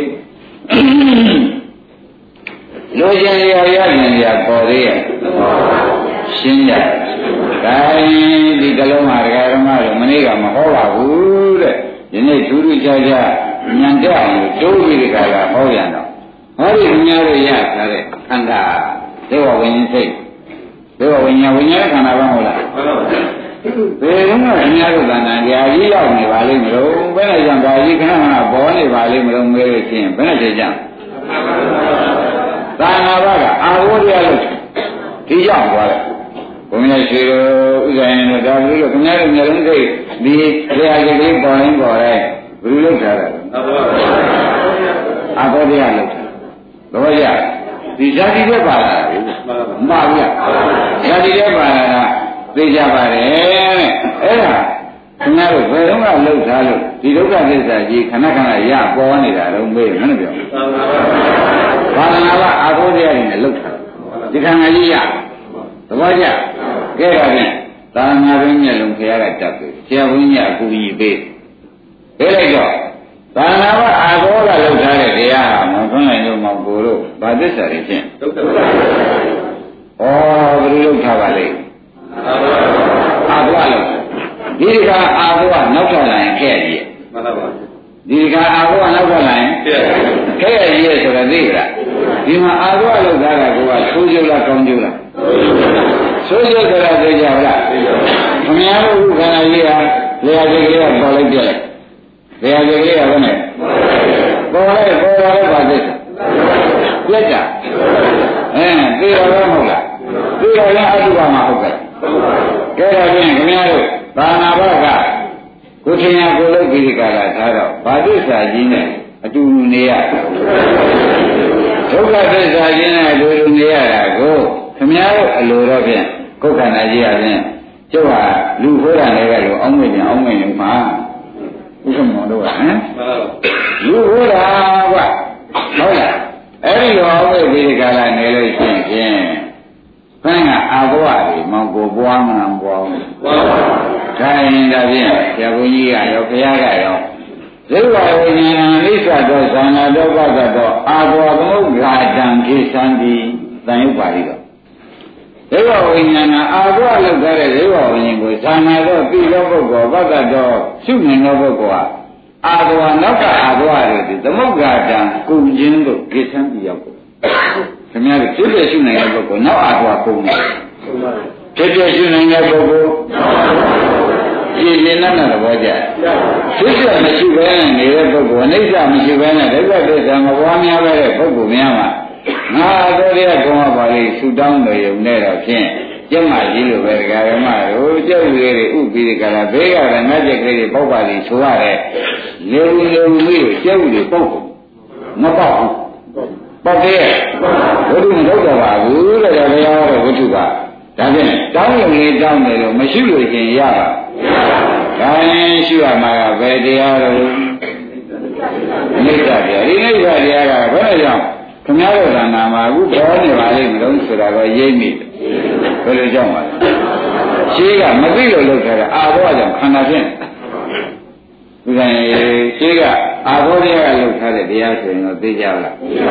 လိုချင်ရရရင်ရပေါ်သေးရဲ့ရှင်းကြဒါဒီကလုံးမှာဒကာဓမ္မတို့မနေ့ကမဟောပါဘူးတဲ့ဒီနေ့ထူးထူးခြားခြားညံကြအောင်တိုးပြီးဒီကလာဟောပြန်တော့ဟောဒီမြားတို့ရထားတဲ့ခန္ဓာဒေဝဝိညာဉ်စိတ်ဒေဝဝိညာဉ်ခန္ဓာဘာမဟုတ်လားမှန်ပါပါဘယ်တော့မှအများတို့ကဏ္ဍတရားကြီးရောက်နေပါလိမ့်မလို့ဘယ်နဲ့ကြောင့်ဒါကြီးခဏခဏပေါ်နေပါလိမ့်မလို့မေးလို့ချင်းဘယ်နဲ့ကြောင့်သာနာဘကအာဝရရလို့ဒီကြောင့်သွားတယ်ဘုရားရှိတော်ဥဇာယနဲ့ဒါဘူးလို့ခင်ဗျားတို့မျိုးလုံးသိဒီတရားကြီးလေးပေါ်ရင်ပေါ်တယ်ဘယ်လိုလုပ်ထားတာလဲအာဝရရလို့တော့ရဒီဇာတိပဲပါလာတယ်မှန်ပါဗျာဇာတိပဲပါလာတာသိကြပါတယ်အဲ့ဒါခင်ဗျားတို့ဘယ်တော့မှလှုပ်ထားလို့ဒီဒုက္ခသစ္စာကြီးခဏခဏရပေါ်နေတာတော့မေးမလို့ပြောဘာသာနာကအာဟုတရားတွေနဲ့လှုပ်ထားဒီခန္ဓာကြီးရသဘောကျကဲတော့ဖြင့်သာနာရင်းမျက်လုံးခရကတက်ပြီဆရာဘုန်းကြီးအကူကြီးပေးလိုက်တော့သာနာကအာဟုကလှုပ်ထားတဲ့တရားဟာမသွန်းနိုင်လို့မောင်ကိုတို့ဗာသစ္စာတွေဖြင့်ဒုက္ခဩဘယ်လိုလှုပ်ထားပါလဲအာဘဝလို့ဒီကအာဘဝနောက်ထပ်လာရင်ခဲ့ရည်မှန်ပါပါဒီကအာဘဝနောက်ထပ်လာရင်ခဲ့ရည်ဆိုတော့သိလားဒီမှာအာဘဝလောက်သားတာကဆိုးကျိုးလားကောင်းကျိုးလားဆိုးကျိုးဆိုတာသိကြပါလားခမည်းတော်ခန္ဓာကြီးဟာလျှာကြီးကပေါ်လိုက်ပြလိုက်လျှာကြီးကဘယ်နဲ့ပေါ်လိုက်ပါသေးလက်ကြသိရတော့မဟုတ်လားသိရရင်အတုပါမှာဟုတ်ကဲ့ကဲတော့ဖြင့်ခင်ဗျားတို့သာနာဘကကိုထင်ရကိုလို့ဒီကလာထားတော့ဘာသစ္စာကြီးနဲ့အတူတူနေရဒုက္ခသစ္စာကြီးနဲ့အတူတူနေရတာကိုခင်ဗျားတို့အလိုတော့ဖြင့်ကိုယ်ခန္ဓာကြီးရဖြင့်ကျုပ်ဟာလူခိုးတာလည်းကလို့အောင်းမင်းအောင်မင်းလုံးမှာဥက္ကမောတို့ကဟမ်လူခိုးတာကဟုတ်လားအဲ့ဒီလိုအောင်းမင်းဒီကလာနေလို့ရှိရင်ဘယ်ကအာဘဝတွေမောင်ကိုပွားမှန်ပွားဘူးပွားပါဒါရင်ဒါဖြင့်ဆရာဘုန်းကြီးကရောဘုရားကရောဇိဝဝိညာဏအိစ္ဆတောသံဃာတောပကတောအာဘောသမုဂ္ဂာတံခေသံတိတန်ရုပ်ပါဠိတော်ဇိဝဝိညာဏအာဘောလောက်ထားတဲ့ဇိဝဝိညာဉ်ကိုသံဃာတောသိသောပုဂ္ဂိုလ်ပကတောရှုမြင်သောပုဂ္ဂိုလ်ဟာအာဘောနောက်ကအာဘောတွေသမုဂ္ဂာတံကုခြင်းတို့ခေသံတိရောက်ကိုခင်ဗျားတို့ဖြစ်ဖြစ်ရှုနိုင်တဲ့ပုဂ္ဂိုလ်နောက်အာဘောကုနေဖြစ်ဖြစ်ရှုနိုင်တဲ့ပုဂ္ဂိုလ်ကြည်ရင်နဲ့သဘောကျဖြစ်ဖြစ်မရှိဘဲနေတဲ့ပုဂ္ဂိုလ်အနိစ္စမရှိဘဲနဲ့ဒုက္ခသစ္စာမပွားများပဲတဲ့ပုဂ္ဂိုလ်များမှာငါအတော်ရကောင်းပါလေဆူတောင်းတော်ရုံနဲ့တော့ဖြင့်ကျမကြီးလိုပဲဒကာရမတို့ကျုပ်လေးတွေဥပ္ပိဒကလာဘေးကလည်းငါ့ကျက်ကလေးပေါက်ပါလိဆိုရတယ်လေဦးလေးကျုပ်လေးပေါက်မပေါက်ဘူးပေါက်သေးဝိတုမထုတ်တော့ပါဘူးတဲ့ဘုရားတော်ဝိတုကဒါဖြင့်တောင်းလို့လေးတောင်းတယ်လို့မရှိလို့ရှင်ရပါဒါရင်ရှိရမှာကဘယ်တရားတော်နိစ္စတရားဒီနိစ္စတရားကဘယ်လိုကြောင့်ခင်ဗျားတို့ကနာမှာအခုပေါ်နေပါလိမ့်မလို့ဆိုတာတော့ရိပ်မိဘယ်လိုကြောင့်ပါလဲရှင်းကမသိလို့လုပ်ထားတဲ့အာဘောကြောင့်ခန္ဓာဖြင့်ဒီကနေ့ရှင်းကအာဘောတရားကလုပ်ထားတဲ့တရားဆိုရင်တော့သိကြလား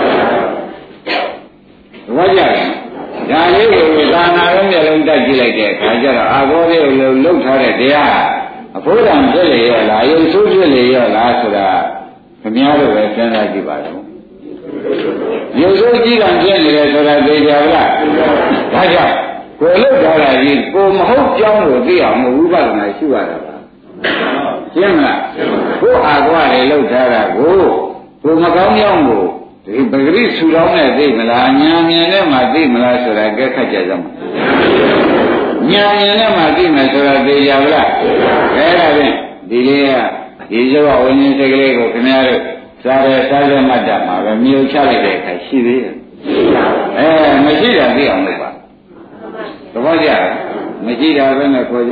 ဘောကြတယ်ဒါလေးကိုသာနာလုံးမျက်လုံးတက်ကြည့်လိုက်တဲ့အခါကျတော့အာဘောလေးကိုလှုပ်ထားတဲ့တရားအဖို့တံဖြစ်လေရောလားရုပ်ဆိုးဖြစ်လေရောလားဆိုတာခင်ဗျားတို့ပဲစဉ်းစားကြည့်ပါတော့ရုပ်ဆိုးကြီးကံဖြစ်နေတယ်ဆိုတာသိကြလားဒါကြောင့်ကိုလှုပ်ထားတာကြီးကိုမဟုတ်ကြောင်းကိုသိအောင်ဝိပဿနာရှုရတာပါရှင်းမလားကိုအာဘောလေးလှုပ်ထားတာကိုမကောင်းကြောင်းကိုဒီပဂရိဆူတောင်းနဲ့သိမလားညာမြင်နဲ့မှသိမလားဆိုတာကဲခက်ကြကြမှာညာမြင်နဲ့မှသိမယ်ဆိုတာသိကြပါလားအဲ့ဒါဖြင့်ဒီလေးကဒီဇဝဝိညာဉ်စိတ်ကလေးကိုခင်ဗျားတို့စားရမှတ်တာမှာပဲမြုပ်ချလိုက်တဲ့အခါရှိသေးတယ်မရှိတာသိအောင်လုပ်ပါသဘောကျလားမရှိတာပဲနဲ့ခေါ်ကြ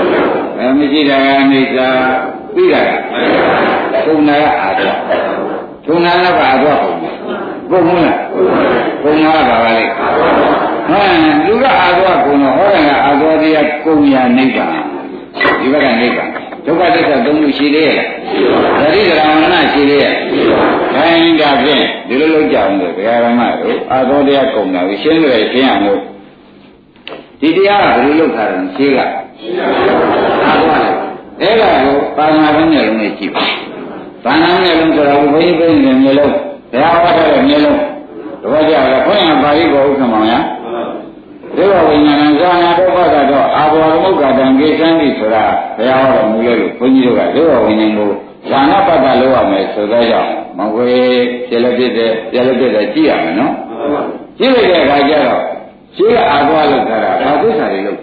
မရှိတာကအနိစ္စသိတာကပုံနာကအာတော်ကုဏနာပါတော့ကုန်မလားကုဏနာပါပါလေဟမ်လူကအာသောကုဏဟောတယ်ကအာသောတရားကုဏယာနိဗ္ဗာန်ဒီဘက်ကနိဗ္ဗာန်ဒုက္ခသစ္စာသုံးခုရှိသေးရဲ့သတိဓမ္မနာရှိသေးရဲ့ခိုင်းတာဖြင့်ဒီလိုလုပ်ကြအောင်လို့ဘုရားဓမ္မတို့အာသောတရားကုဏတာကိုရှင်းလွယ်ရှင်းအောင်လို့ဒီတရားကဘယ်လိုလုပ်ထားတယ်ရှင်းကအာသောအဲ့ဒါကိုပါဏာဘုံနဲ့လုံးနဲ့ကြည့်ပါပါဏာနဲ့လုံးဆိုတော့ဘုန်းကြီးပြည့်နေမျိုးလုံးဘုရားဟောတဲ့မျိုးလုံးတော့ကြရခွင့်ရပါဠိကိုဥက္ကမောင်ရဒေဝဝိညာဏဇာနာဒုက္ခကတော့အာဘောရမုက္ကတံကိသံတိဆိုတာဘုရားဟောတော်မူလို့ဘုန်းကြီးတို့ကဒေဝဝိညာဉ်ကိုဇာနာပတ္တလို့ရမယ်ဆိုတော့ကြောင့်မကွေပြလည်းပြတဲ့ကြည့်ရမယ်နော်ကြည့်လိုက်တဲ့အခါကျတော့ရှိကအာဘောလောက်ထားတာဘာသစ္စာတွေလို့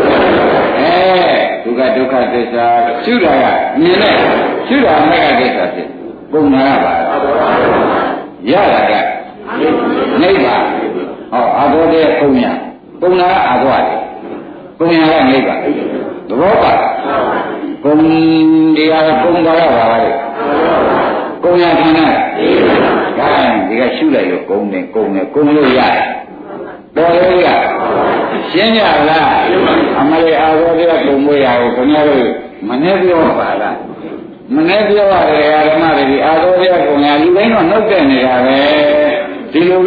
ဒုက္ခသစ္စာရှုတာကမြင်တဲ့ရှုတာမဲ့ကသစ္စာဖြစ်ပုံနာရပါရတာကနိဗ္ဗာန်ဟောအာဘောတဲ့ပုံညာပုံနာကအာဘောတယ်ပုံညာကနိဗ္ဗာန်သဘောပါပုံတရားကပုံပါရပါလေပုံညာခန္ဓာဒါဒီကရှုလိုက်လို့ကုန်တယ်ကုန်လို့ရတယ်တော်လို့ရရှင်းကြလားအမလေးအာဘောတွေကပုံမွေးရကိုခင်ဗျားတို့မနေ့ပြောပါလားမနေ့ပြောရတယ်ဓမ္မတွေဒီအာဘောတွေကပုံညာလူတိုင်းတော့နှုတ်တဲ့နေတာပဲဒီလို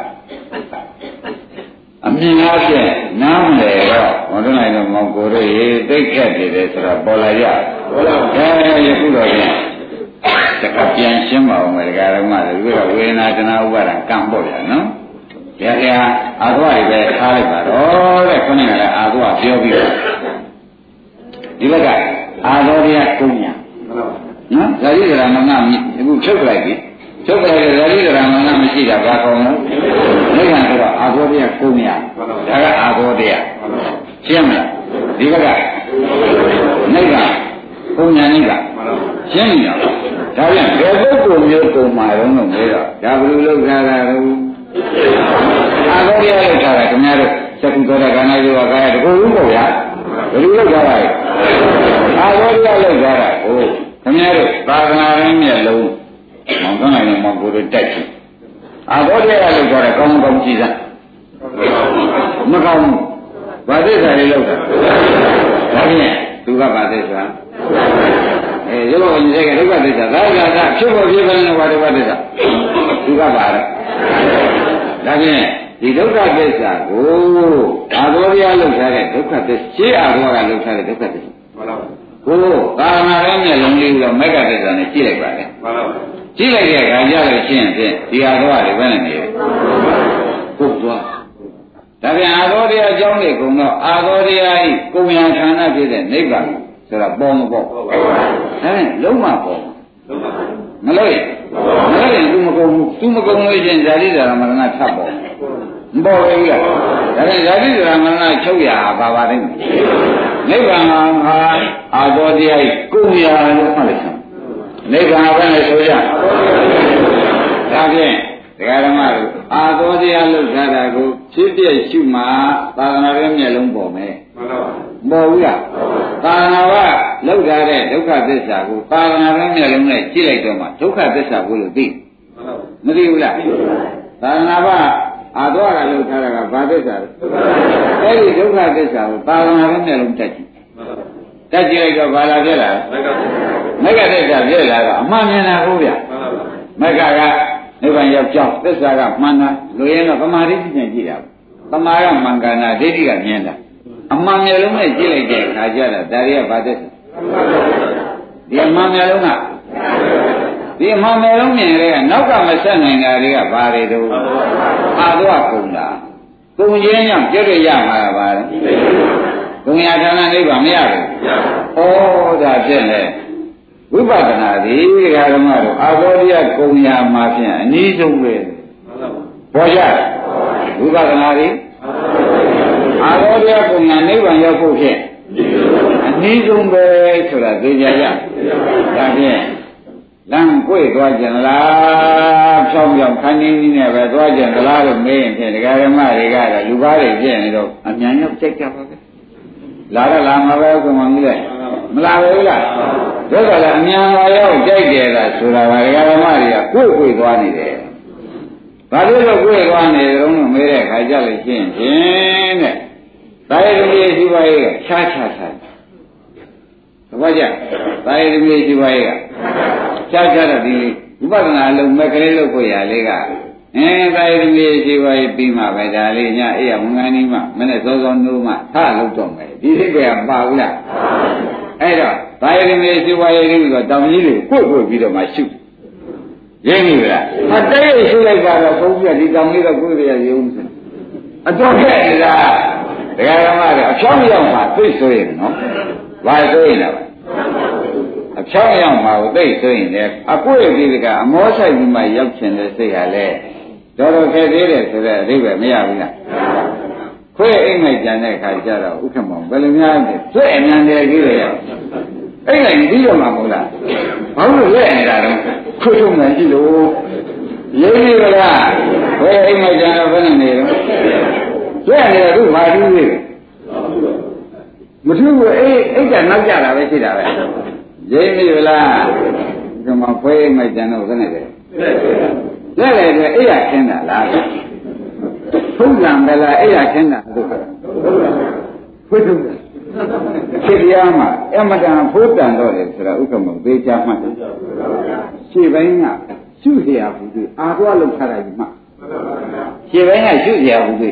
ကအမြင်အားဖြင့်နားမလဲတော့ဘုရားနိုင်တော်မောင်ကိုတို့ရေသိခက်နေတယ်ဆိုတာပေါ်လာရယခုတော့ပြန်တခါပြန်ရှင်းပါဦးမယ်ဓမ္မတွေဒီကဝေဒနာတဏှာဥပါဒံကံပေါ့ဗျာနော်ဘုရားအာသဝတွေပဲထားလိုက်ပါတော့တဲ့ခုနကလည်းအာသဝပြောပြီးတော့ဒီဘက်ကအာသောတရားကုညာနော်ဇာတိဒရာမငါအခုချုပ်လိုက်ပြီချုပ်လိုက်တဲ့ဇာတိဒရာမငါမရှိတာဘာကောင်းလဲနိဗ္ဗာန်ဆိုတော့အာသောတရားကုညာဒါကအာသောတရားရှင်းမလားဒီဘက်ကနိဗ္ဗာန်ကုညာနိဗ္ဗာန်ရှင်းပြီနော်ဒါပြန်ဘယ်ပုဂ္ဂိုလ်မျိုးကုံမှာတော့လို့မေးတော့ဒါဘယ်လိုလုပ်ကြတာလဲအာသောတရားလောက်ထားတာခင်ဗျားတို့သက္ကုသောတာကဏ္ဍယောကာယတကူဘူးပေါ့ဗျာဘယ်လိုလုပ်ကြတာလဲအာသောတရားလောက်ထားတာကိုခင်ဗျားတို့သာသနာ့ရင်းမြတ်လုံးမောင်ကောင်းနိုင်မောင်ကိုယ်တို့တိုက်ချင်အာသောတရားလောက်ထားတာကောင်းကောင်းကြည့်စမ်းမကောင်းဘူးဘာသစ္စာလေးလောက်တာဒါဖြင့်သူကဘာသစ္စာရုပ်ဝင်တဲ့ကဒုက္ခသစ္စာဒါကဖြစ်ဖို့ဖြစ်တဲ့ဘာဒုက္ခသစ္စာသူကပါတော့ဒါဖြင့်ဒီဒုက္ခသစ္စာကိုအာသောတရားလောက်ထားတဲ့ဒုက္ခသစ္စာရှင်းအာသောကလောက်ထားတဲ့ဒုက္ခသစ္စာမှန်ပါဘူးကိုကာမရမျက်လုံးလေးတော့မက္ခသစ္စာနဲ့ကြည့်လိုက်ပါလေမှန်ပါဘူးကြည့်လိုက်တဲ့အခါကျတော့ရှင်းရင်ဒီအာသောကလည်းဘယ်နဲ့နေလဲပုတ်သွားဒါပြန်အာသောတရားအကြောင်းတွေကုံတော့အာသောတရားဤကုံယံဌာနဖြစ်တဲ့နိဗ္ဗာန်ဆိုတာပေါ်မပေါ်ဒါနဲ့လုံးမပေါ်မလို့ရင်သူမကုန်ဘူးသူမကုန်လို့ရှင်ဇာတိဇာမရဏထပ်ပေါ်မပေါ်ဘူးလားဒါပြန်ဇာတိဇာမရဏချုပ်ရပါပါလိမ့်နိဗ္ဗာန်ဟာအာသောတရားဤကုံယံလို့မှတ်လိုက်စမ်းနိဗ္ဗာန်ဘယ်နဲ့ဆိုကြဒါဖြင့်ဒကာဓမ္မတို့အာသောတရားလောက်ထားတာကိုဖြစ်ပြရှုမှသာသနာ့ရဲ့မျက်လုံးပေါ်မယ်မှန်ပါဘူးလားသာသနာ့ကလောက်ထားတဲ့ဒုက္ခသစ္စာကိုသာသနာ့ရဲ့မျက်လုံးနဲ့ကြည့်လိုက်တော့မှဒုက္ခသစ္စာကိုလို့သိမသိဘူးလားသာသနာ့ကအာသောကလောက်ထားတာကဘာသစ္စာလဲအဲ့ဒီဒုက္ခသစ္စာကိုသာသနာ့ရဲ့မျက်လုံးတက်ကြည့်လိုက်တော့ဘာလာဖြစ်လာမက္ခသစ္စာဖြစ်လာတော့အမှန်မြင်တာဟုတ်ဗျမက္ခကနိဗ္ဗာန်ရောက်ကြောင်းသစ္စာကမှန်တာလူရင်တော့သမာဓိဉာဏ်ကြည့်တာသမာကမင်္ဂနာဒိဋ္ဌိကမြင်တာအမှန်မျိုးလုံးနဲ့ကြည့်လိုက်တဲ့အခါကျတော့ဒါတွေကဘာသစ္စာဒီအမှန်မျိုးလုံးကဒီအမှန်မျိုးလုံးမြင်တဲ့ကနောက်ကမဆက်နိုင်တာတွေကဘာတွေတော့အာသောကုန်တာကုန်ခြင်းကြောင့်ကြွရရမှာပါလေကုံရဌာနနိဗ္ဗာန်မရဘူးဩဒါဖြစ်လေဝိပဿနာဒီဓမ္မတို့အာသောတရားကုံရမှာဖြင့်အနည်းဆုံးပဲပေါ်ကြဝိပဿနာဒီအာသောတရားကုံရနိဗ္ဗာန်ရောက်ဖို့ဖြင့်အနည်းဆုံးပဲဆိုတာသိကြရဒါဖြင့်လမ်းကွေ့သွားကြလားဖြောင်းဖြောင်းခန်းနေနေနဲ့ပဲသွားကြလားလို့မေးရင်ဖြင့်ဓမ္မတွေကလူကားတွေပြည့်နေတော့အမြန်ရောက်ကြိတ်ကြပါပဲလာတော့လာမှာပဲကုံမကြီးလိုက်မလာဘူးလားဒါကလည်းအမြန်လာရောက်ကြိုက်တယ်လားဆိုတာကဓမ္မတွေကကိုယ်သွားနေတယ်ဘာလို့လဲကိုယ်သွားနေတယ်တော့မေးတဲ့ခါကြလို့ရှင်းဖြင့်တဲ့သာယသမီးရှိပါရဲ့ခြားဘာကြသာယသမီးရှိပါရဲ့ခြားတော့ဒီဝိပဿနာလုံးမဲ့ကလေးလို့ကိုရလေးကသာယသမီးရှိပါရဲ့ပြီးမှပဲဒါလေးညအေးရမငန်းကြီးမှမနဲ့စောစောနိုးမှထလို့တော့မယ်ဒီစိတ်ကပါဘူးလားအဲ့တော့သာယသမီးရှိပါရဲ့ပြီးတော့တောင်ကြီးတွေကိုယ်ပြီးတော့မှရှုရင်းပြီလားအတိတ်ရှုလိုက်တာတော့ဘုန်းကြီးကဒီတောင်လေးတော့ကိုယ်ရရုံးစအတော်ခဲ့လားဒကာဓမ္မတွေအဖြောင်းရောက်မှသိဆိုရင်နော်ဘာဆိုရင်လဲအဖြောင်းရောက်မှကိုသိဆိုရင်လည်းအကွေ့ဒီကအမောဆိုင်ပြီးမှရောက်ချင်တဲ့စိတ်ဟာလေတော်တော်ခဲ့သေးတယ်ဆိုတဲ့အဓိပ္ပာယ်မရဘူးလားခွေးအိမ်လိုက်ကြတဲ့အခါကျတော့ဥက္ကမောင်ဘယ်လိုများလဲသွဲ့အမြန်တယ်ကြီးလေအိမ်လိုက်ပြီးတော့မှမဟုတ်လားဘာလို့လဲနေတာတော့ခွေးထုံးနေကြည့်လို့ရင်းပြီလားခွေးအိမ်လိုက်ကြတော့ဘယ်နဲ့နေတော့သွဲ့နေတော့ဘာတူးသေးလဲမထူးဘူးအိတ်ကနောက်ကြတာပဲရှိတာပဲရင်းပြီလားဒီမှာခွေးအိမ်လိုက်ကြတော့ဘယ်နဲ့လဲလက်လေတဲ့အိရခင်းတာလားထုံးစံပဲလားအိရခင်းတာတို့ဖွင့်ထုံးတယ်ခေတရားမှာအမတန်ဖိုးတန်တော့တယ်ဆိုတာဥက္ကမသေးချာမှတ်တယ်ရှေ့ပိုင်းကရှုเสียဘူးသူအာသွားလောက်ထားလိုက်မှရှေ့ပိုင်းကရှုเสียဘူးသူ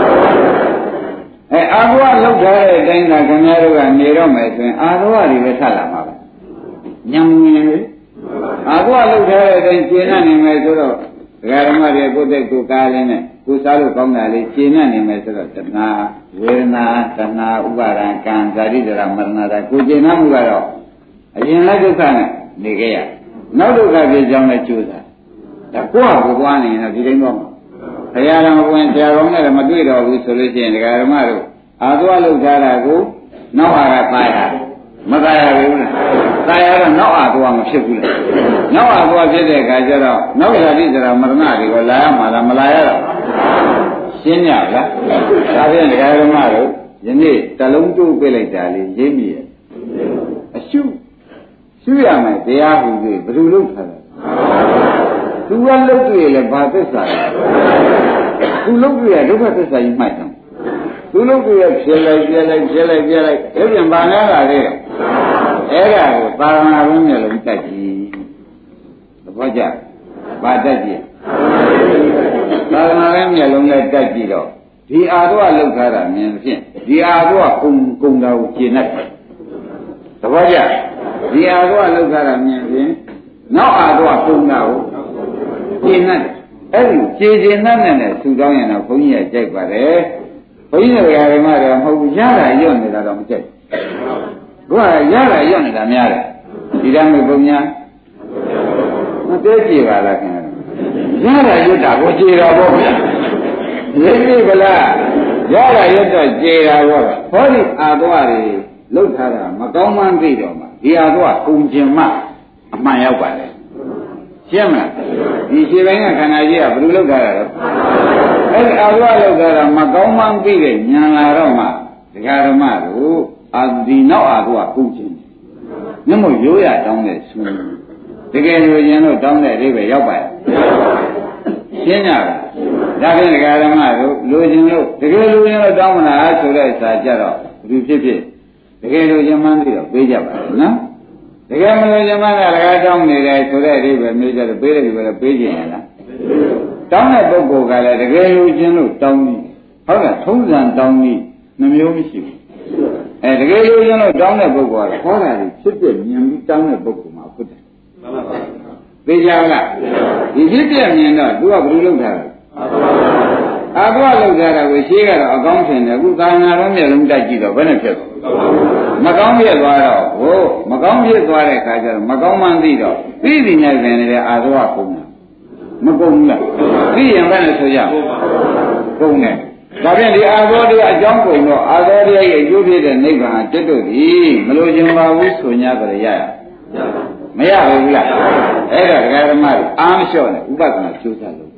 အာသွားလောက်ထားတဲ့အတိုင်းသာခင်ဗျားတို့ကနေတော့မယ်ဆိုရင်အာသွားတွေပဲဆက်လာမှာပဲညံဝင်လေအာသွားလောက်ထားတဲ့အတိုင်းကျင့်နေမယ်ဆိုတော့ဒကာဓမ္မတွေကိုယ်တက်ကိုကားလင်းနဲ့ကိုစားလို့ကောင်းတာလေးရှင်းနေမယ်ဆိုတော့တဏှာဝေဒနာတဏှာဥပါဒံကံဇာတိဒရာမရဏတာကိုရှင်းမှုကတော့အရင်လက်ဒုက္ခနဲ့နေခဲ့ရနောက်ဒုက္ခဖြစ်ကြောင်းလည်းကျိုးစားဒါကိုယ့်ဟာကိုယ်သွားနေရင်တော့ဒီတိုင်းတော့ဘုရားတော်ဝင်ဆရာတော်နဲ့မတွေ့တော့ဘူးဆိုလို့ရှိရင်ဒကာဓမ္မတို့အာသွားလောက်ထားတာကိုနောက်ဟာကပါရမသာရဘူးလားသာရတော့နောက်အာသွားမဖြစ်ဘူးလားနောက်အာသွားဖြစ်တဲ့အခါကျတော့နောက်ဇာတိဒရာမရဏတွေကိုလာရမှာလားမလာရတော့ရှင်းရလားဒါဖြင့်ဒကာဓမ္မတို့ယနေ့တလုံးတိုးပြလိုက်တာလေးရင်းမိရဲ့အရှုရမယ်တရားဟူပြီးဘယ်လိုလုပ်ထားလဲသူကလုပ်တွေ့လေဘာသစ္စာလဲသူလုပ်တွေ့ရဒုက္ခသစ္စာကြီးမှတ်တယ်သူလုပ်တွေ့ရဖြစ်လိုက်အဲ့ပြန်ပါလာတာလေအဲ့ဒါကိုသာသနာ့ဘုန်းကြီးလုံးတက်ကြည့်သဘောကျဘာတက်ကြည့်သာသနာ့ဘုန်းကြီးလုံးနဲ့တက်ကြည့်တော့ဒီအာတော့လောက်ထားတာမြင်ဖြင့်ဒီအာတော့ကုံတာကိုကျင့်တတ်သဘောကျဒီအာတော့လောက်ထားတာမြင်ဖြင့်နောက်အာတော့ကုံတာကိုကျင့်တတ်အဲ့ဒီခြေကျင်နဲ့နဲ့ထူတောင်းရင်တော့ဘုန်းကြီးကကြိုက်ပါတယ်ဘုန်းကြီးတွေကဓမ္မတွေမဟုတ်ဘူးရတာညွတ်နေတာတော့မကြိုက်ဘူးကရတာညွတ်နေတာများတယ်ဒီတမ်းမျိုးဘုန်းကြီးမသေးကြည့်ပါလားခင်ဗျာရတာညွတ်တာကိုကြည်တော်ပေါ့ဗျာရင်းပြီဗလားရတာညွတ်တော့ကြည်တာပေါ့ဟောဒီအာသွားတွေလှုပ်ထားတာမကောင်းမှန်းသိတော့မှဒီအာသွားကုံကျင်မှအမှန်ရောက်ပါလေရှင်းမလားဒီခြေပိုင်းကခန္ဓာကြီးကဘယ်လိုလုပ်ထားတာလဲအဲ့ဒီအာဝလောက်ထားတာမကောင်းမှန်းသိတဲ့ဉာဏ်လာတော့မှဒကာဓမ္မတို့အာဒီနောက်အာဝကုချင်းမျက်မှောက်ရိုးရတောင်းတဲ့ဆူတကယ်လို့ရင်တော့တောင်းတဲ့အဓိပ္ပာယ်ရောက်ပါရဲ့ရှင်းကြလားဒါဖြင့်ဒကာဓမ္မတို့လိုချင်လို့တကယ်လို့ရင်တော့တောင်းမလားဆိုတဲ့စာကြတော့ဘယ်လိုဖြစ်တကယ်လို့ရင်မှန်းသိတော့ပေးကြပါလားနော်တကယ်မလို့ဇမကလည်းတောင်းနေတယ်ဆိုတဲ့အိဗယ်မျိုးကြတော့ပေးတယ်ပြောပေးခြင်းရလားတောင်းတဲ့ပုဂ္ဂိုလ်ကလည်းတကယ်လို့ခြင်းလို့တောင်းနေဟုတ်လားထုံးစံတောင်းနေနှမျိုးမရှိဘူးတကယ်လို့ခြင်းလို့တောင်းတဲ့ပုဂ္ဂိုလ်ကဟောတာကြီးဖြစ်ပြမြင်ပြီးတောင်းတဲ့ပုဂ္ဂိုလ်မှာဖြစ်တယ်မှန်ပါပါသိကြလားဒီဖြစ်ပြမြင်တော့သူကဘယ်လိုလုပ်ထားလဲအာဘဝလုပ်ထားတာကိုရှင်းကတော့အကောင်းထင်တယ်အခုသာနာတော်မျက်လုံးတိုက်ကြည့်တော့ဘယ်နဲ့ဖြစ်မကောင်းဖြစ်သွားတော့ဟိုမကောင်းဖြစ်သွားတဲ့အခါကျတော့မကောင်းမှန်းသိတော့သိသိညံ့နေတဲ့အာသဝကုန်တာမကုန်ဘူးလားသိရင်ဘယ်နဲ့ဆိုရကုန်တယ်ဒါဖြင့်ဒီအာသောတရားအကြောင်းကုန်တော့အာသောတရားရဲ့အကျိုးဖြစ်တဲ့နိဗ္ဗာန်တက်တော့ဒီမလို့ခြင်းပါဘူးဆို냐ကြရမရဘူးလားအဲ့ဒါဒကာဓမ္မတွေအားမလျှော့နဲ့ဥပဒနာကျိုးစားလို့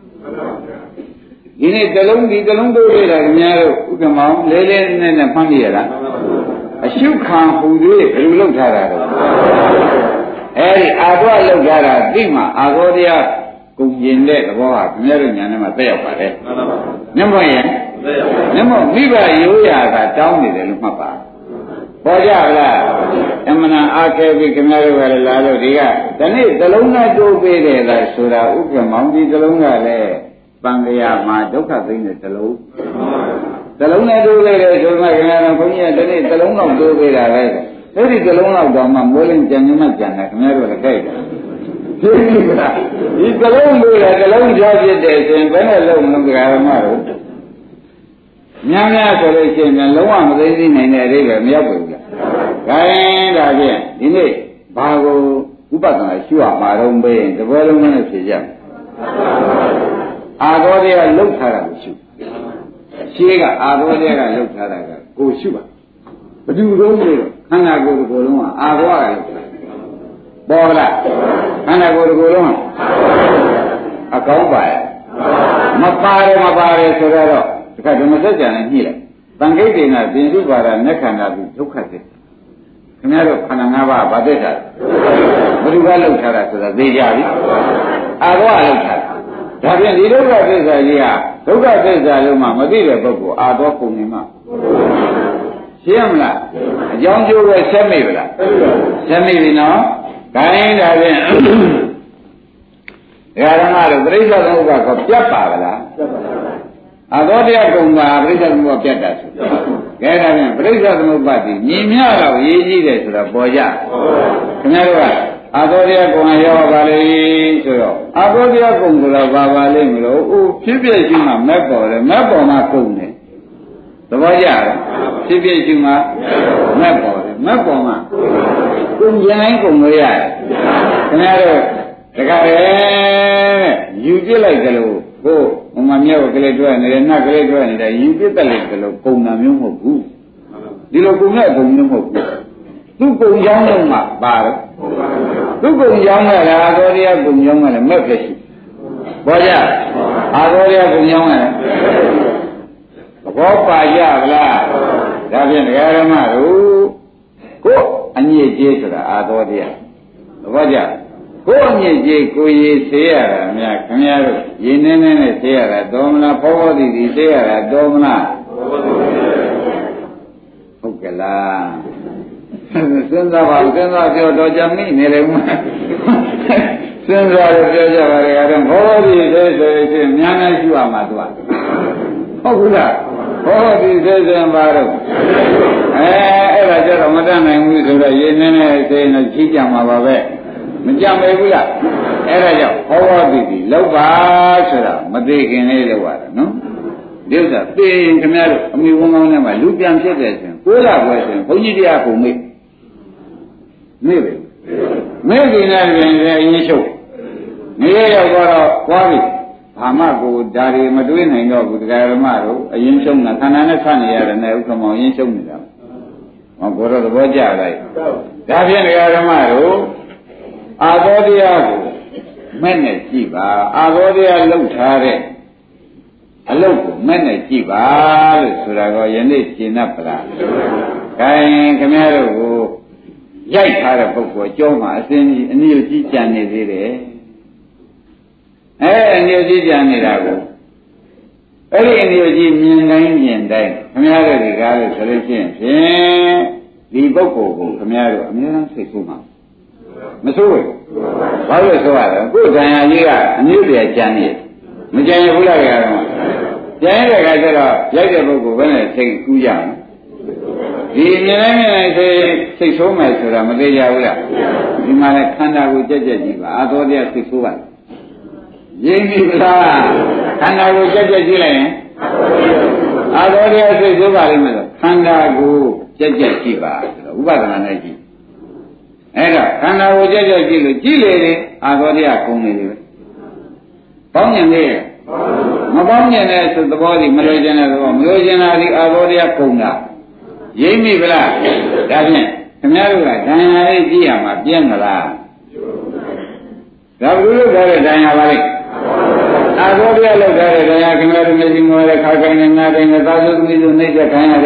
ဒီနေ့တလုံးတိုးလေးတာခင်ဗျားတို့ဥက္ကမောင်လေးလေးနဲ့မှတ်မိရလားအရှုခံဟူသေးဘယ်လိုလုပ်ထားတာလဲအဲဒီအာသောလောက်ကြတာသိမှအာသောတရားကုန်ကျင်တဲ့သဘောဟာခင်ဗျားတို့ညာနဲ့မှသက်ရောက်ပါတယ်မျက်မှောက်ရင်မျက်မှောက်မိဘရိုးရာကတောင်းနေတယ်လို့မှတ်ပါပေါ်ကြလားအမှန်အားခဲပြီးခင်ဗျားတို့ကလည်းလာလို့ဒီကဒီနေ့သလုံးနဲ့တိုးပေးတယ်လားဆိုတာဥက္ကမောင်ဒီသလုံးကလည်းပံကရမှာဒုက္ခသိတဲ့သလုံးနဲ့တိုးပေးတယ်ဆိုမှခင်ဗျားတို့ဘုန်းကြီးကဒီနေ့သလုံးတော့တိုးပေးတာပဲအဲ့ဒီသလုံးတော့တော့မှမိုးလင်းကြံနေမှကြံတယ်ခင်ဗျားတို့လည်းကြိုက်တယ်ဒီသလုံးလို့လည်းသလုံးကြားဖြစ်တယ်ဆိုရင်ဘယ်နဲ့လုံးမလို့ကြရမှာတော့များများဆိုလို့ရှိရင်လုံးဝမသိသိနိုင်တဲ့အရေးပဲမရောက်ဘူးလား။ဒါရင်ဒါဖြင့်ဒီနေ့ဘာကိုဥပဒနာရှုရမှာတော့မေးရင်တပွဲလုံးနဲ့ဖြေကြမယ်။အာသောတွေကလှုပ်ထားတာကိုရှု။ရှင်းကအာသောတွေကလှုပ်ထားတာကကိုရှုပါ။ဘယ်သူလုံးလို့ခန္ဓာကိုယ်ကိုယ်လုံးကအာသောကလှုပ်ထား။ပေါ်လားခန္ဓာကိုယ်ကိုယ်လုံးကအကောင်းပါရဲ့။မပါတယ်ဆိုတော့ဒါကဓမ္မစကြာနဲ့ညှိလိုက်။တန်ခိတ်တင်ကပြင်စုပါဒမျက်ခန္ဓာပြီးဒုက္ခသစ္စာ။ခင်ဗျားတို့ခန္ဓာ၅ပါးဗာသစ္စာ။ဘယ်သူကလှုပ်ထားတာဆိုတာသိကြပြီ။အာရောလှုပ်ထားတာ။ဒါဖြင့်ဒီဒုက္ခသစ္စာကြီးဟာဒုက္ခသစ္စာလုံးမှမသိတဲ့ပုဂ္ဂိုလ်အာရောပုံနေမှာရှင်းမလား။အကြောင်းကျိုးပဲဆက်မိဗလား။ဆက်မိပြီနော်။ဒါရင်ဒါဖြင့်ဓမ္မတို့ပြိဿသမုပ္ပါကပြတ်ပါဗလား။ပြတ်ပါပါအသောတရားကုံပါပြိဿသမုပ္ပါပြတ်တာဆိုကဲဒါဖြင့်ပြိဿသမုပ္ပါဒီညီမြတော့ရေးကြီးတယ်ဆိုတော့ပေါ်ကြခင်ဗျားတို့ကအသောတရားကုံရောပါလေဆိုတော့အသောတရားကုံဆိုတော့ပါလိမ့်မလို့ဖြစ်ဖြစ်ရှိမှမက်ပေါ်တယ်မက်ပေါ်မှာကုံတယ်သဘောကျလားဖြစ်ဖြစ်ရှိမှမက်ပေါ်တယ်မက်ပေါ်မှာကုံကျင်တိုင်းကုံလို့ရတယ်ခင်ဗျားတို့တခါလေယူပြစ်လိုက်ကြလို့ဟိုမမြောက်ကလေးတွဲနေတယ်နတ်ကလေးတွဲနေတယ်ယူပြစ်တက်လိုက်ကြလို့ပုံနာမျိုးမဟုတ်ဘူးဒီလိုပုံနဲ့ပုံမျိုးမဟုတ်ဘူးသူပုံကြောင်းလုံးမှာပါတော့သူပုံကြောင်းကလည်းအာသောတရားပုံကြောင်းကလည်းမက်ဖြစ်ရှိဘောကြအာသောတရားပုံကြောင်းကလည်းဘောပါကြဗလားဒါဖြင့်ဒကာရမတို့ကိုအညစ်အကြေးဆိုတာအာသောတရားသဘောကျကိုယ်အမြင့်ကြီးကိုရည်ဆေးရတာများခင်ဗျားတို့ရည်နေနဲ့ဆေးရတာတော်မလားဖောဖောတိတိဆေးရတာတော်မလားဟုတ်ကဲ့လားစဉ်းစားပါစဉ်းစားပြောတော့ကြမိနေတယ်မစဉ်းစားရပြောကြပါလေကတော့ဖောဖောတိဆေးဆိုရင်များများရှိရမှာသူကဟုတ်ဘူးလားဖောဖောတိဆေးဆိုရင်ဘာတော့အဲ့ဒါကြတော့မတတ်နိုင်ဘူးဆိုတော့ရည်နေနဲ့ဆေးနေချီးကြမှာပါပဲမကြမ်းပဲဘူးလားအဲ့ဒါကြောင့်ဟောဝတိတိလောက်ပါဆိုတာမသိခင်လေးလောက်ရတယ်နော်ဒီဥစ္စာသိရင်ခင်ဗျားတို့အမိဝန်းကောင်းထဲမှာလူပြန်ဖြစ်တယ်ဆိုရင်ကိုးလာပွဲဆိုရင်ဘုန်းကြီးတရားကိုမေ့ပဲမေ့ပြီးနေတယ်အရင်ချုပ်နေရရောက်တော့ွားပြီဘာမှကိုဒါတွေမတွေးနိုင်တော့ဘူးတရားဓမ္မတို့အရင်ချုပ်တာခန္ဓာနဲ့ဆက်နေရတယ်နဲ့ဥက္ကမောင်အရင်ချုပ်နေတာဟောကိုယ်တော့သဘောကျလိုက်ဒါဖြင့်တရားဓမ္မတို့အာသောတရားကိုမဲ့နဲ့ကြည့်ပါအာသောတရားလှုပ်ထားတဲ့အလုပ်ကိုမဲ့နဲ့ကြည့်ပါလို့ဆိုတာကယနေ့ရှင်း납ပလား။ခိုင်ခင်ဗျားတို့ကိုရိုက်ထားတဲ့ပုဂ္ဂိုလ်အကျောင်းမှာအစင်းကြီးအနည်းကြီးကြံနေသေးတယ်။အနည်းကြီးကြံနေတာကိုအဲ့ဒီအနည်းကြီးမြင်တိုင်းခင်ဗျားတို့ဒီကားလို့ဆိုလို့ရှိရင်ဖြင့်ဒီပုဂ္ဂိုလ်ကိုခင်ဗျားတို့အများအားစိတ်ဆိုးမှာမဆိုးဘူးဘာလို့ဆိုရလဲကိုယ်တန်ရာကြီးကအနည်းတည်းကြံနေမကြံရဘူးလားကြတော့ကြံရတဲ့ခါကျတော့ရိုက်တဲ့ပုဂ္ဂိုလ်ဘယ်နဲ့စိတ်ကူးကြမလဲဒီမြင်တိုင်းစိတ်ဆိုးမယ်ဆိုတာမသိကြဘူးလားဒီမှာလည်းခန္ဓာကိုကြက်ကြက်ကြည့်ပါအာသောတရားစိတ်ဆိုးပါရင်းပြီလားခန္ဓာကိုကြက်ကြက်ကြည့်လိုက်ရင်အာသောတရားစိတ်ဆိုးပါလိမ့်မယ်ခန္ဓာကိုကြက်ကြက်ကြည့်ပါဥပဒနာနဲ့ကြည့်အဲ့တော့ခန္ဓာကိုကြက်ကြက်ကြည့်လို့ကြည့်လေတယ်အာသောတရားကုန်နေတယ်ပေါင်းညင်လေးမပေါင်းညင်တဲ့သဘောဒီမလို့ခြင်းတဲ့သဘောမလို့ခြင်းတာဒီအာသောတရားကုန်တာရိပ်မိဗလားဒါဖြင့်ခင်ဗျားတို့ကဒဏ်ရာလေးကြည့်ရမှာပြင်းမလားဒါဘုလို့ထားတဲ့ဒဏ်ရာပါလေအာသောတရားလောက်ထားတဲ့ဒဏ်ရာခင်ဗျားတို့မျက်စိမောတဲ့ခါကိုင်းနဲ့နားတိုင်းနဲ့သာသုသမီးတို့နှိမ့်ချက်ခံရတယ်ရ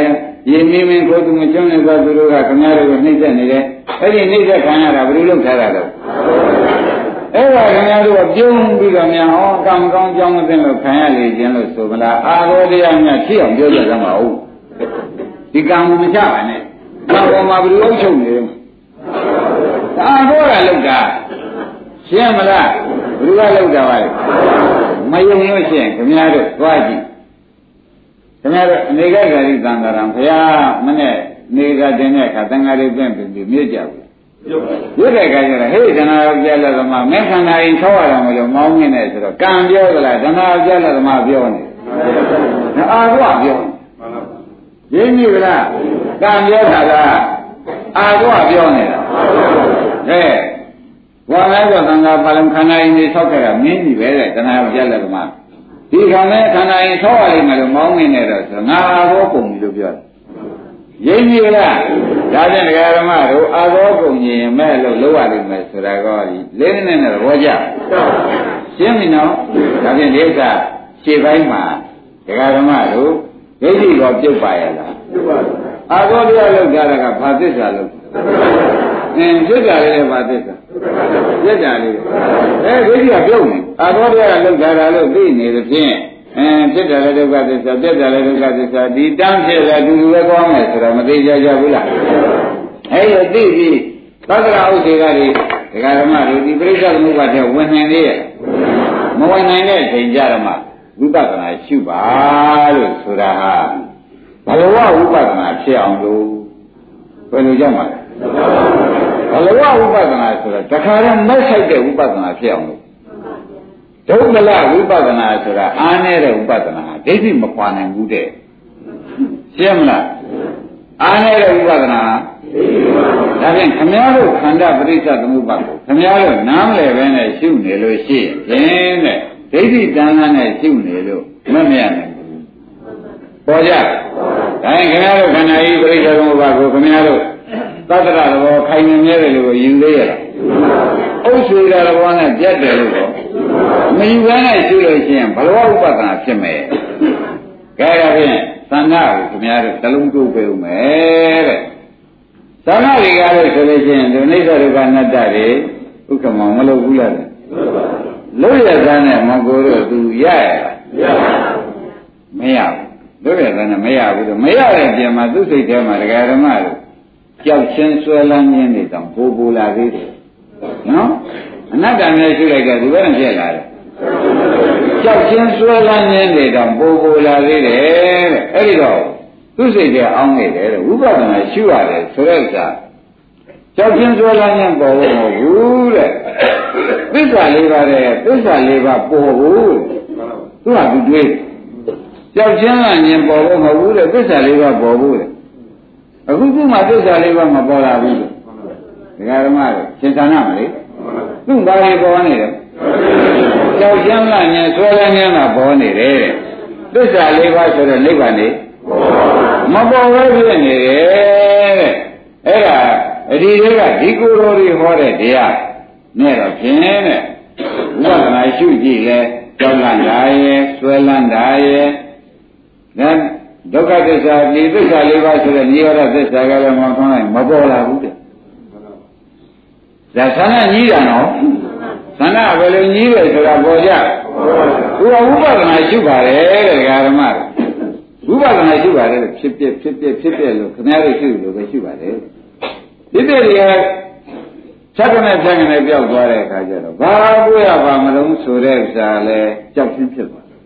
ရေမင်းမင်းကိုသူမကျွမ်းနေသောသူတို့ကခင်ဗျားတို့ကိုနှိမ့်ဆက်နေတယ်အဲ့ဒီနှိမ့်ဆက်ခံရတာဘယ်လိုလုပ်ထားတာလဲအဲ့ဒါခင်ဗျားတို့ကပြုံးပြီးတော့များဟောကံကောင်းကြောင်းမသိလို့ခံရလေခြင်းလို့ဆိုမလားအာရောတရားများဖြစ်အောင်ပြောကြသမှာဟုတ်ဒီကံမချပါနဲ့ဘာပေါ်မှာဘယ်လိုအုပ်ချုပ်နေလဲအာရောကလောက်တာရှင်းမလားဘယ်လိုကလောက်တာပါလဲမယုံလို့ရှိရင်ခင်ဗျားတို့သွားကြည့်ခင်ဗျားတို့အနေကဂရိသံဃာရံဘုရားမနဲ့နေကတင်တဲ့အခါသံဃာတွေပြင်ပြီးမြစ်ကြဘူးမြစ်တဲ့အခါကျတော့ဟေးဒနာယောက်ျားလက်သမားမင်းခန္ဓာရင်ထောက်ရတာမလို့မောင်းနေတယ်ဆိုတော့ကံပြောသလားဒနာယောက်ျားလက်သမားပြောနေအာဘွားပြောရင်းပြီလားကံပြောတာလားအာဘွားပြောနေတာဟဲ့ဝါလိုက်တော့သံဃာပါဠိခန္ဓာရင်တွေဆောက်ခဲ့တာမင်းကြီးပဲတဲ့ဒနာယောက်ျားလက်သမားဒီခန္ဓာခန္ဓာရင်ထောက်ရလိမ့်မယ်လို့မောင်းနေတယ်ဆိုတော့ငါအာဘောပုံပြီလို့ပြောတယ်ရင်းပြီလားဒါဖြင့်ဒကာဓမ္မတို့အာဘောပုံရင်မဲ့လို့လုပ်ရလိမ့်မယ်ဆိုတာကလေးနည်းနဲ့သဘောကျရှင်းပြီနော်ဒါဖြင့်ဒီဥစ္စာခြေပိုင်းမှာဒကာဓမ္မတို့ဒိဋ္ဌိတော့ပြုတ်ပါရဲ့လားပြုတ်ပါဘူးအာဘောတရားလောက်ကြတာကဘာသစ္စာလို့သစ္စာလေးလည်းဘာသစ္စာသစ္စာလေးဒိဋ္ဌိကပြုတ်နေအာဘောတရားလောက်ကြတာလို့သိနေသဖြင့်ဖြစ်တယ်လည်းဒုက္ခသစ္စာပြတ်တယ်လည်းဒုက္ခသစ္စာဒီတန်းဖြစ်တယ်အတူတူပဲကောင်းမယ်ဆိုတော့မသိကြကြဘူးလားအဲ့လိုသိပြီးသက္ကရာဥဒေကတွေဒကာဓမ္မတို့ဒီပြိဿသမုပ္ပါဒ်ဝင်နိုင်သေးရဲ့မဝင်နိုင်တဲ့အချိန်ကြဓမ္မဝိပဿနာရှုပါလို့ဆိုတာဟာဘလဝဝိပဿနာဖြစ်အောင်လို့ဘယ်လိုကြောင့်ပါလဲဘလဝဝိပဿနာဆိုတော့တခါတည်းမဲ့ဆိုင်တဲ့ဝိပဿနာဖြစ်အောင်လို့ဒုက္ခလဝိပဿနာဆိုတာအားနည်းတဲ့ဝိပဿနာဒိဋ္ဌိမခွာနိုင်ဘူးတဲ့ရှင်းမလားအားနည်းတဲ့ဝိပဿနာဒါဖြင့်ခမည်းတော်ခန္ဓာပရိစ္ဆေသမုပ္ပါဒ်ကိုခမည်းတော်နားမလည်ပဲနဲ့ရှုနေလို့ရှိရင်တဲ့ဒိဋ္ဌိတဏ္ဍာနဲ့ရှုနေလို့မမြတ်နိုင်ဘူးပေါ်ကြဒါရင်ခမည်းတော်ခန္ဓာဤပရိစ္ဆေသမုပ္ပါဒ်ကိုခမည်းတော်သတ္တရဘောခိုင်မြဲတယ်လို့ယူသေးရလားအုပ်ဆွေရဘောနဲ့ပြတ်တယ်လို့တော့မယူဘဲနဲ့ရှုလို့ရှိရင်ဘလဝဥပဒနာဖြစ်မယ်။ဒါကြဖြင့်သံဃာကိုခင်ဗျားတို့တလုံးတိုးပေးဦးမယ်တဲ့။သံဃာတွေကလည်းဆိုလို့ရှိရင်ဒီနိစ္စဒုက္ခအနတ္တတွေဥက္ကမမလုပ်ဘူးလား။လို့ရတဲ့နဲ့မကိုတို့သူရရလား။မရဘူး။လို့ရတဲ့နဲ့မရဘူးတော့မရတဲ့ပြင်မှာသူ့စိတ်ထဲမှာဒကာဓမ္မတို့ကြောက်ချင်းဆွဲလန်းခြင်းတွေတောင်ပိုးပိုးလာသေးတယ်။နော်။အနတ္တနဲ့ရှုလိုက်တဲ့ဒီဘက်နဲ့ပြည့်လာတယ်ကြောက်ချင်းဆွဲလန်းခြင်းတွေတောင်ပိုးပိုးလာသေးတယ်တဲ့အဲ့ဒီတော့သူ့စိတ်ထဲအောင်းနေတယ်တဲ့ဝိပဿနာရှုရတယ်ဆိုတဲ့အခါကြောက်ချင်းဆွဲလန်းခြင်းပေါ်ဖို့မဟုတ်ဘူးတဲ့သစ္စာလေးပါးတဲ့သစ္စာလေးပါးပေါ်ဘူးသူကသူတွေးကြောက်ချင်းလန်းခြင်းပေါ်ဖို့မဟုတ်ဘူးတဲ့သစ္စာလေးပါးပေါ်ဘူးတဲ့အခုခုမှသစ္စာလေးပါးမပေါ်လာဘူးဒကာဓမ္မတွေသင်္ခါရမလေးသူ့ဘာတွေပေါ်နေတယ်ကြောက်ကြမ်းလာညာဆွဲလန်းနေတာပေါ်နေတယ်သစ္စာလေးပါးဆိုတော့နိဗ္ဗာန်နေမပေါ်ဘဲဖြစ်နေတယ်တဲ့အဲ့ဒါအဒီတွေကဒီကိုယ်တော်တွေဟောတဲ့တရားနဲ့တော့ဖြင်းတဲ့ဝိပဿနာရှုကြည့်လဲကြောက်လန့်တာရဲ့ဆွဲလန်းတာရဲ့ဒါဒုက္ခသစ္စာဒီသစ္စာလေးပါးဆိုတဲ့နိရောဓသစ္စာကလည်းမထွန်းလိုက်မပေါ်လာဘူးတဲ့ဒါဆန္ဒကြီးတာနော်သန္တာဘယ်လိုကြီးလဲဆိုတာပေါ်ကြသူကဝိပဿနာရှုပါတယ်တဲ့ဓမ္မဝိပဿနာရှုပါတယ်ဖြစ်ပြလို့ခင်ဗျားတို့ရှုလို့ပဲရှုပါတယ်ဒီတည်းတွေကချက်ကနေချက်ကနေပြောက်သွားတဲ့အခါကျတော့ဘာကိုရပါမလို့ဆိုတဲ့ဥစ္စာလဲကြောက်ချင်းဖြစ်သွားတယ်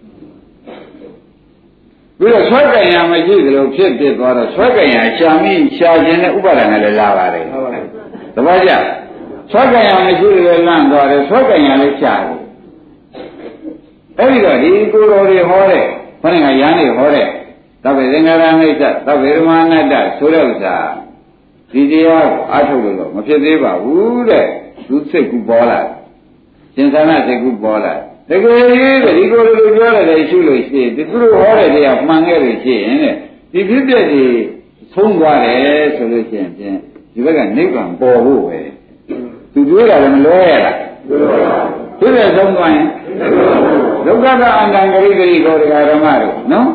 ပြီးတော့ဆွဲကြင်ရမရှိသလိုဖြစ်သွားတော့ဆွဲကြင်ရရှာမိရှာခြင်းနဲ့ဥပါဒဏ်လည်းလာပါတယ်သဘောကျဆွဲကြင်ရမရှိလို့လန့်သွားတယ်ဆွဲကြင်ရလည်းရှာတယ်အဲ့ဒီတော့ဒီကိုယ်တော်တွေဟောတဲ့ခொနကရဟန်းတွေဟောတဲ့သဗ္ဗေသင်္ခါရမိစ္ဆသဗ္ဗေဓမ္မာနတ္တဆိုတဲ့ဥစ္စာဒီတရားကိုအားထုတ်လို့မဖြစ်သေးပါဘူးတဲ့သူစိတ်ကူပေါ်လာရှင်သာနာစိတ်ကူပေါ်လာတကယ်ကြီးဒီကိုယ်လိုပြောရတယ်ရှုလို့ရှိရင်ဒီသူတို့ဟောတဲ့တရားမှန်ခဲ့လို့ရှိရင်တဲ့ဒီဖြစ်ပြတွေဆုံးသွားတယ်ဆိုလို့ရှိရင်ဖြင့်ဒီဘက်ကနိဗ္ဗာန်ပေါ်ဖို့ပဲသူပြောတာလည်းမလွဲရလားသူလည်းဆုံးသွားရင်ဒုက္ခကအန္တန်ဂရိဂရိခေါ်တရားဓမ္မတို့နော်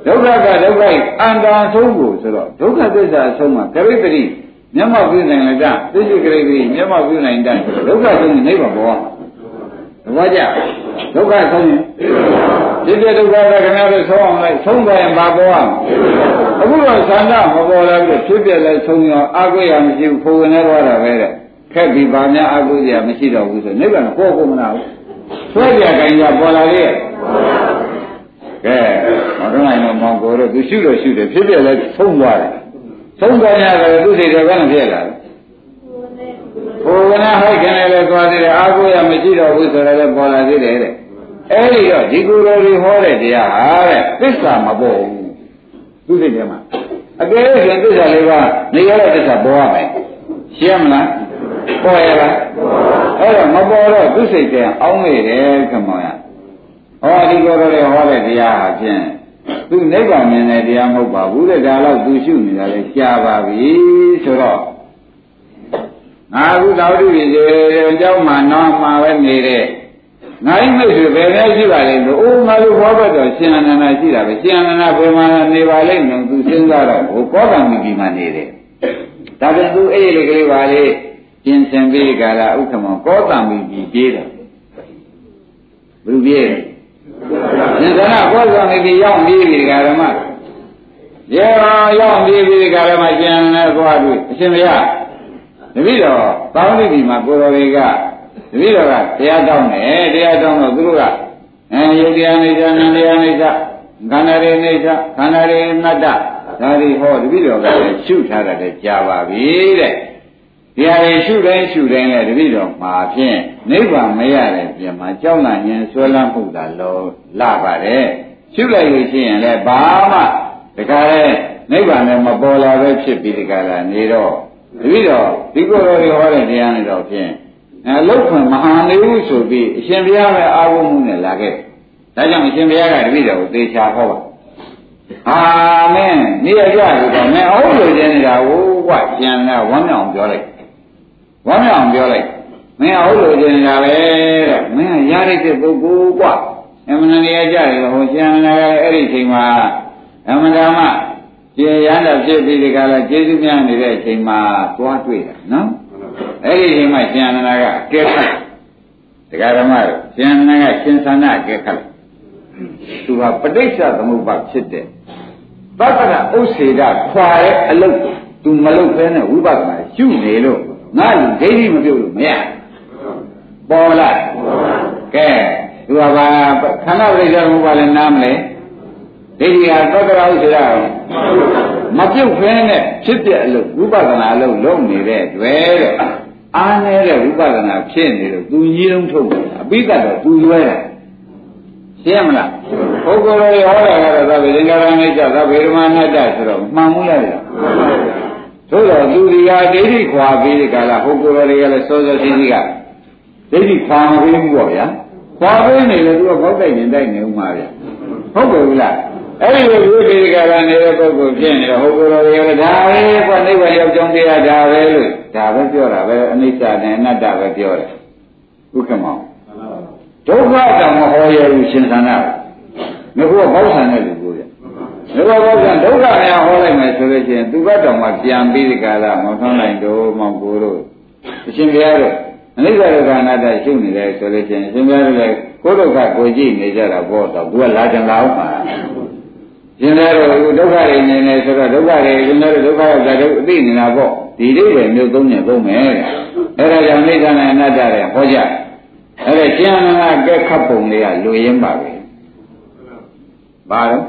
ဒုက္ခကဒုက္ခအန္တရာဆုံးကိုဆိုတော့ဒုက္ခသစ္စာအဆုံးမှာကရိတ္တိမျက်မှောက်ပြုနိုင်လိုက်တာသိစိကရိတ္တိမျက်မှောက်ပြုနိုင်တဲ့ဒုက္ခဆုံးရင်နိဗ္ဗာန်ပေါ်မှာကြဒုက္ခဆုံးရင်ဒီတဲ့ဒုက္ခကခင်ဗျားတို့ဆုံးအောင်လိုက်ဆုံးသွားရင်ဘာပေါ်အောင်အခုတော့သန္တာမပေါ်လာဘူးဖြစ်ပြလဲဆုံးရောအာကိုရမရှိဘူးဖိုးဝင်နေတော့တာပဲတဲ့ခက်ပြီးဗာများအာကိုရမရှိတော့ဘူးဆိုနိဗ္ဗာန်ပေါ်ကုန်မလားဆွဲပြခိုင်ကြပေါ်လာလေကဲမတော်နိုင်တော့မောင်ကိုတို့သူရှုလို့ရှုတယ်ဖြစ်ပြလဲဆုံးသွားတယ်ဆုံးသွားရတယ်သူစိတ်တွေကလည်းဖြစ်လာတယ်ဘုရားဟိုက်ခင်လည်းသွားသေးတယ်အာကိုရမရှိတော့ဘူးဆိုတော့လည်းပေါ်လာသေးတယ်တဲ့အဲ့ဒီတော့ဒီကိုယ်တော်တွေဟောတဲ့တရားဟာတဲ့သစ္စာမပေါ်ဘူးသူစိတ်ထဲမှာအကယ်၍သစ္စာလေးပါနေရတဲ့သစ္စာပေါ်ရမယ်ရှင်းမလားပေါ်ရလားအဲ့တော့မပေါ်တော့သူစိတ်ထဲအောင်းနေတယ်ခမောရဟောဒီကိုယ်တော်တွေဟောတဲ့တရားဟာဖြင့်သူနိဗ္ဗာန်မြင်တဲ့တရားမဟုတ်ပါဘူးတဲ့ဒါတော့သူရှုနေတာလေကြားပါပြီဆိုတော့ငါအခုတော်တူပြီအเจ้าမှာနောက်မှာပဲနေတဲ့ငါ့မိတ်ဆွေဘယ်နဲ့ရှိပါလိမ့်လို့အိုးငါတို့ဘောဘက်တော့ရှင်အနန္ဒာရှိတာပဲရှင်အနန္ဒာဘယ်မှာနေပါလိမ့်လို့သူစဉ်းစားတော့ဟိုကောကံမိပြီမှာနေတယ်ဒါပြန်သူအဲ့ဒီကလေးပါလေပြင်ဆင်ပြီးကြလားဥက္ကမောကောကံမိပြီပြေးတယ်ဘယ်လိုပြေးလဲရှင်သာကောကံမိပြီရောက်ပြေးပြီဓမ္မရေရောက်ပြေးပြီဓမ္မရှင်အနန္ဒာသွားတွေ့အရှင်မရတပည့်တော်ပေါင်းတိမှာကိုတော်တွေကတပည့်တော်ကတရားတောင်းတယ်တရားတောင်းတော့သူတို့ကယုတ်တရားနေကြနန္တရားနေကြခန္ဓာတွေနေကြခန္ဓာတွေနတ္တဒါတွေဟောတပည့်တော်ကလည်းရှုထားတယ်ကြားပါပြီတဲ့တရားတွေရှုတိုင်းနဲ့တပည့်တော်မှာဖြင့်နိဗ္ဗာန်မရတဲ့ပြင်မှာကြောက်လန့်ခြင်းဆွဲလန်းမှုသာလို့လာပါတယ်ရှုလိုက်လို့ရှိရင်လည်းဘာမှတခါလဲနိဗ္ဗာန်လည်းမပေါ်လာပဲဖြစ်ပြီးတခါလာနေတော့တပည့်တော်ဒီကိုယ်တော်တွေဟောတဲ့တရားနဲ့တော့ဖြင့်လောက်ခွင့်မဟာနေဘူးဆိုပြီးအရှင်ဘုရားပဲအာဝုမှုနဲ့လာခဲ့ဒါကြောင့်အရှင်ဘုရားကတပည့်တော်ကိုသေချာဟောပါအာမင်းနေရကြလို့တော့မင်းအဟုတ်လို့ကျင်းနေတာဟိုကကျန်တာဝမ်းမြောက်ပြောလိုက်မင်းအဟုတ်လို့ကျင်းနေတာပဲတဲ့မင်းကရရတဲ့ပုဂ္ဂိုလ်กว่าအမှန်တရားကြတယ်ဟိုကျန်တာအဲ့ဒီချိန်မှာအမှန်တမ်းကျေရန်တော့ဖြစ်ပြီးဒီကလာကျေးဇူးများနေတဲ့အချိန်မှာသွားတွေ့တာနော်အဲ့ဒီအချိန်မှာရှင်အနန္ဒာကကဲခတ်တရားဓမ္မတို့ရှင်အနန္ဒာကရှင်သန္တာကဲခတ်သူကပဋိစ္စသမုပ္ပါဖြစ်တဲ့သတ္တရဥစ္စေဒခွာတဲ့အလုပ်သူမလုပ်ဘဲနဲ့ဝိပဿနာရှုနေလို့ငါလူဒိဋ္ဌိမပြုတ်လို့မရပေါ်လာကဲသူကဘာခန္ဓာပဋိစ္စသမုပ္ပါလည်းနားမလဲဒိဋ္ဌိကသတ္တရဥစ္စေဒမပြုတ်ဖဲနဲ့ဖြစ်တဲ့အလုပ်ဝိပဿနာအလုပ်လုပ်နေတဲ့တွေ့တဲ့အားနေတဲ့ဝိပဿနာဖြစ်နေလို့သူကြီးလုံးထုတ်တယ်အပိသက်တော့သူရွဲတယ်ရှင်းမလားပုဂ္ဂိုလ်တွေဟောတာကတော့သဗ္ဗေသင်္ခါရနိစ္စသဗ္ဗေဓမ္မနတ္တဆိုတော့မှန်မှုလားသို့တော့သူဒီဟာဒိဋ္ဌိခွာပြီးဒီကလာပုဂ္ဂိုလ်တွေကလည်းစောစောစီးစီးကဒိဋ္ဌိခွာမပြီးဘူးပေါ့ဗျာခွာပြီးနေလို့သူကဘောက်တိုက်ရင်တိုက်နေဦးမှာဗျဟုတ်တယ်ဘူးလားအဲ့ဒီလိုဝိသေကရနေတဲ့ပုဂ္ဂိုလ်ဖြစ်နေတော့ဟောကိုယ်တော်တွေကဒါပဲကွာနိဗ္ဗာန်ရောက်ကြောင်းတရားဒါပဲလို့ဒါပဲပြောတာပဲအနိစ္စနဲ့အနတ္တပဲပြောတယ်ဥက္ကမောဒုက္ခတောင်မဟောရဘူးရှင်သန္တာငါကဘောက်ဆံတဲ့လူကိုရငါကဘောက်ဆံဒုက္ခများဟောလိုက်မယ်ဆိုလို့ရှိရင်သူကတောင်မှပြန်ပြီးဒီကလာမောင်းထွန်းလိုက်တော့မောင်ကိုတို့အရှင်ဘုရားတို့အနိစ္စဒုက္ခအနတ္တရှုနေတယ်ဆိုလို့ရှိရင်အရှင်ဘုရားတို့လည်းကိုယ်ဒုက္ခကိုကြည့်နေကြတာပေါ့တော့သူကလာကြလာအောင်ပါရှင်လည်းဒုက္ခတွေနေနေဆိုတော့ဒုက္ခတွေရှင်လည်းဒုက္ခရောက်တာတို့အသိနေတာပေါ့ဒီလေးပဲမျိုးသုံးနေသုံးမယ်အဲ့ဒါကြောင့်နိစ္စနဲ့အနတ္တတွေဟောကြအဲ့ဒါကျန်နာကဲခတ်ပုံတွေကလူရင်းပါပဲဘာလို့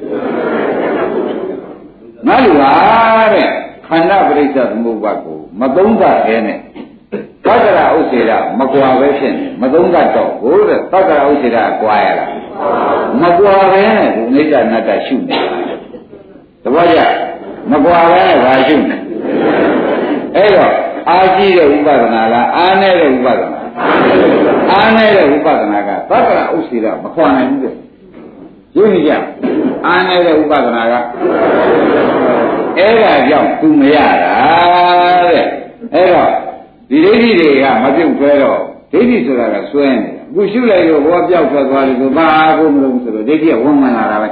ငါလူပါတဲ့ခန္ဓာပရိစ္ဆေသမုပ္ပါကိုမသုံးသပ်ခဲနဲ့သတ္တရဥစ္စေဒမကွာပဲဖြစ်နေမသုံးသပ်တော့ဘိုးတဲ့သတ္တရဥစ္စေဒကွာရလားမကွာပဲနဲ့ဒီနိစ္စနတ္တရှုနေတာတပည့်ကြမကွာပဲနဲ့ဘာရှုနေအဲ့တော့အာကြည့်တဲ့ဥပဒနာလားအာနေတဲ့ဥပဒနာအားနေတဲ့ဥပဒနာကသတ္တရဥစ္စေဒမခွာနိုင်ဘူးတဲ့ယုံကြည်အားနေတဲ့ဥပဒနာကအဲ့ဒါကြောင့်သူမရတာတဲ့အဲ့တော့ဒီဒိဋ္ဌိတွေကမပြုတ်ခွဲတော့ဒိဋ္ဌိဆိုတာကစွဲနေတာအခုရှုလိုက်လို့ဘောပြောက်ထွက်သွားတယ်ဆိုဘာကိုမလို့ဆိုတော့ဒိဋ္ဌိကဝန်မှန်လာတာပဲ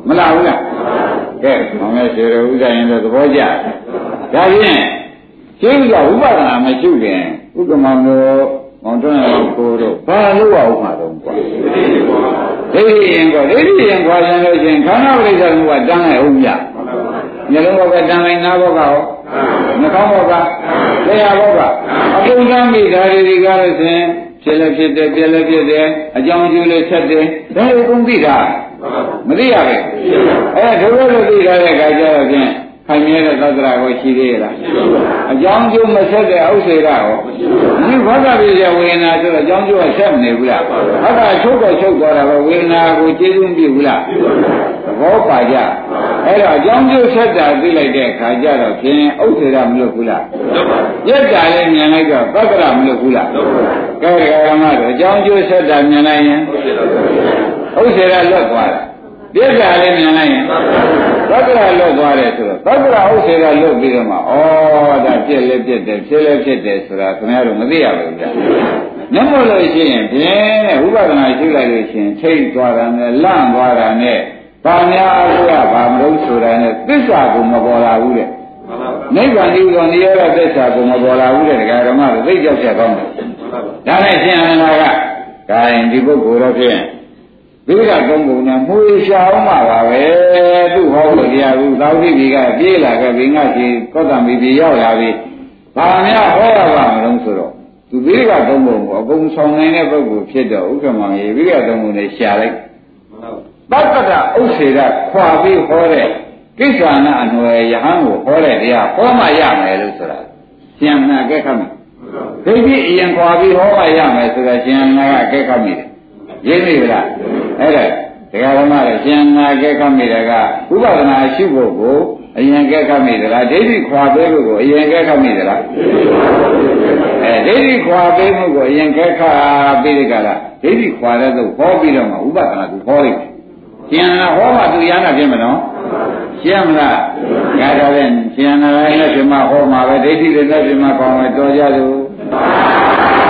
မလားဘူးလားကဲမောင်ရဲ့ရှင်တို့ဥဒ္ဒရင်တော့သဘောကျဒါဖြင့်ရှင်းကဝိပဿနာမရှိခင်ဥက္ကမောင်တို့မောင်တွန်းကိုတို့ဘာလို့ဝဥမှာတော့ကွာဒိဋ္ဌိရင်ကောဒိဋ္ဌိရင်ခွာရင်လို့ချင်းခန္ဓာပရိစ္ဆေမှုကတန်းလိုက်အောင်မြမျက်လုံးဘောကတန်းလိုက်နားဘောကရောနှာခေါင်းဘောကလျှာဘောကအကုန်တန်းမိဓာရီတွေကလို့ချင်းဖြစ်လည်းဖြစ်တယ်ပြက်လည်းပြက်တယ်အကြောင်းကျိုးလည်းဆက်တယ်ဒါတွေကုန်သိတာမသိရပဲဒုက္ခလို့သိရတဲ့အခါကျတော့ဖြင့်ခိုင်မြဲတဲ့သတ္တရာကိုရှိသေးလားအကြောင်းကျိုးမဆက်တဲ့ဥစ္စေရရောဒီဘာသာပြည့်ဝေဒနာဆိုတော့အကြောင်းကျိုးကဆက်မနေဘူးလားဘာသာချုပ်တော့ချုပ်သွားတာပဲဝေဒနာကိုကျေစုမပြုဘူးလားသဘောပါကြအဲ့တော့အကြောင်းကျိုးဆက်တာသိလိုက်တဲ့အခါကျတော့ဖြင့်ဥစ္စေရမလို့ဘူးလားပြက်တာလည်းမြင်လိုက်တော့သတ္တရာမလို့ဘူးလားကဲကမတော့အကြောင်းကျိုးဆက်တာမြင်လိုက်ရင်ဥစ္စေရလွတ်သွားတယ်ပြည့်စာလေးမြင်လိုက်ရင်သက္ကရာလွတ်သွားတယ်ဆိုတော့သက္ကရာဥစ္စေကလွတ်ပြီးတော့မှဩဒါပြည့်လည်းပြည့်တယ်ဖြစ်လည်းဖြစ်တယ်ဆိုတာခင်ဗျားတို့မသိရဘူးဗျာမျက်မှောက်လို့ရှိရင်ဖြင့်ဝိပဿနာရှုလိုက်လို့ရှိရင်ထိတ်သွားတာနဲ့လန့်သွားတာနဲ့ဘာများအကုကဘာမလို့ဆိုတာနဲ့သစ္စာကိုမပေါ်လာဘူးတဲ့နိဗ္ဗာန်ဤသောနိရောဓသစ္စာကိုမပေါ်လာဘူးတဲ့ဒကာဓမ္မတို့သိကြောက်ချက်ကောင်းတယ်ဒါနဲ့ရှင်အနန္ဒာကဂိုင်းဒီပုဂ္ဂိုလ်တော့ဖြင့်ဒုက္ခသုံးပုံနဲ့မွေရှာအောင်ပါပဲသူ့ဟောလို့တရားဘူးသာဝတိကြီးကပြေးလာခဲ့ပြီးငါကြီးကောတ္တမီကြီးရောက်လာပြီဘာများဟောရပါမလို့ဆိုတော့သူဒုက္ခသုံးပုံကိုအကုန်ဆောင်နိုင်တဲ့ပုဂ္ဂိုလ်ဖြစ်တော့ဥက္ကမောင်ကြီးဒုက္ခသုံးပုံနဲ့ရှာလိုက်တတ္တရဥစ္စေရခွာပြီးဟောတဲ့ကိစ္ဆာနာအနွယ်ယဟန်ကိုဟောတဲ့တရားဟောမှရမယ်လို့ဆိုတာရှင်နာကဲခတ်မယ်ဒိဋ္ဌိအရင်ခွာပြီးဟောမှရမယ်ဆိုတာရှင်နာကအကဲခတ်မိတယ်ရင်းမိဗလားအဲ့ဒါတရားဓမ္မရဲ့ရှင်နာကဲခတ်မိတယ်ကဥပဒနာရှိဖို့ကိုအရင်ကဲခတ်မိသလားဒိဋ္ဌိခွာပေးဖို့ကိုအရင်ကဲခတ်မိသလားဒိဋ္ဌိခွာပေးမှုကိုအရင်ကဲခတ်ပေးတဲ့ကလားဒိဋ္ဌိခွာတဲ့သို့ဟောပြီးတော့မှဥပဒနာကိုဟောလိုက်ရှင်နာဟောမှသူရဟနာဖြစ်မနော်ရှင်းမလားဒါတော့လည်းရှင်နာလည်းနဲ့ရှင်မဟောမှာပဲဒိဋ္ဌိလည်းနဲ့ရှင်မကောင်းမယ်တော်ကြလို့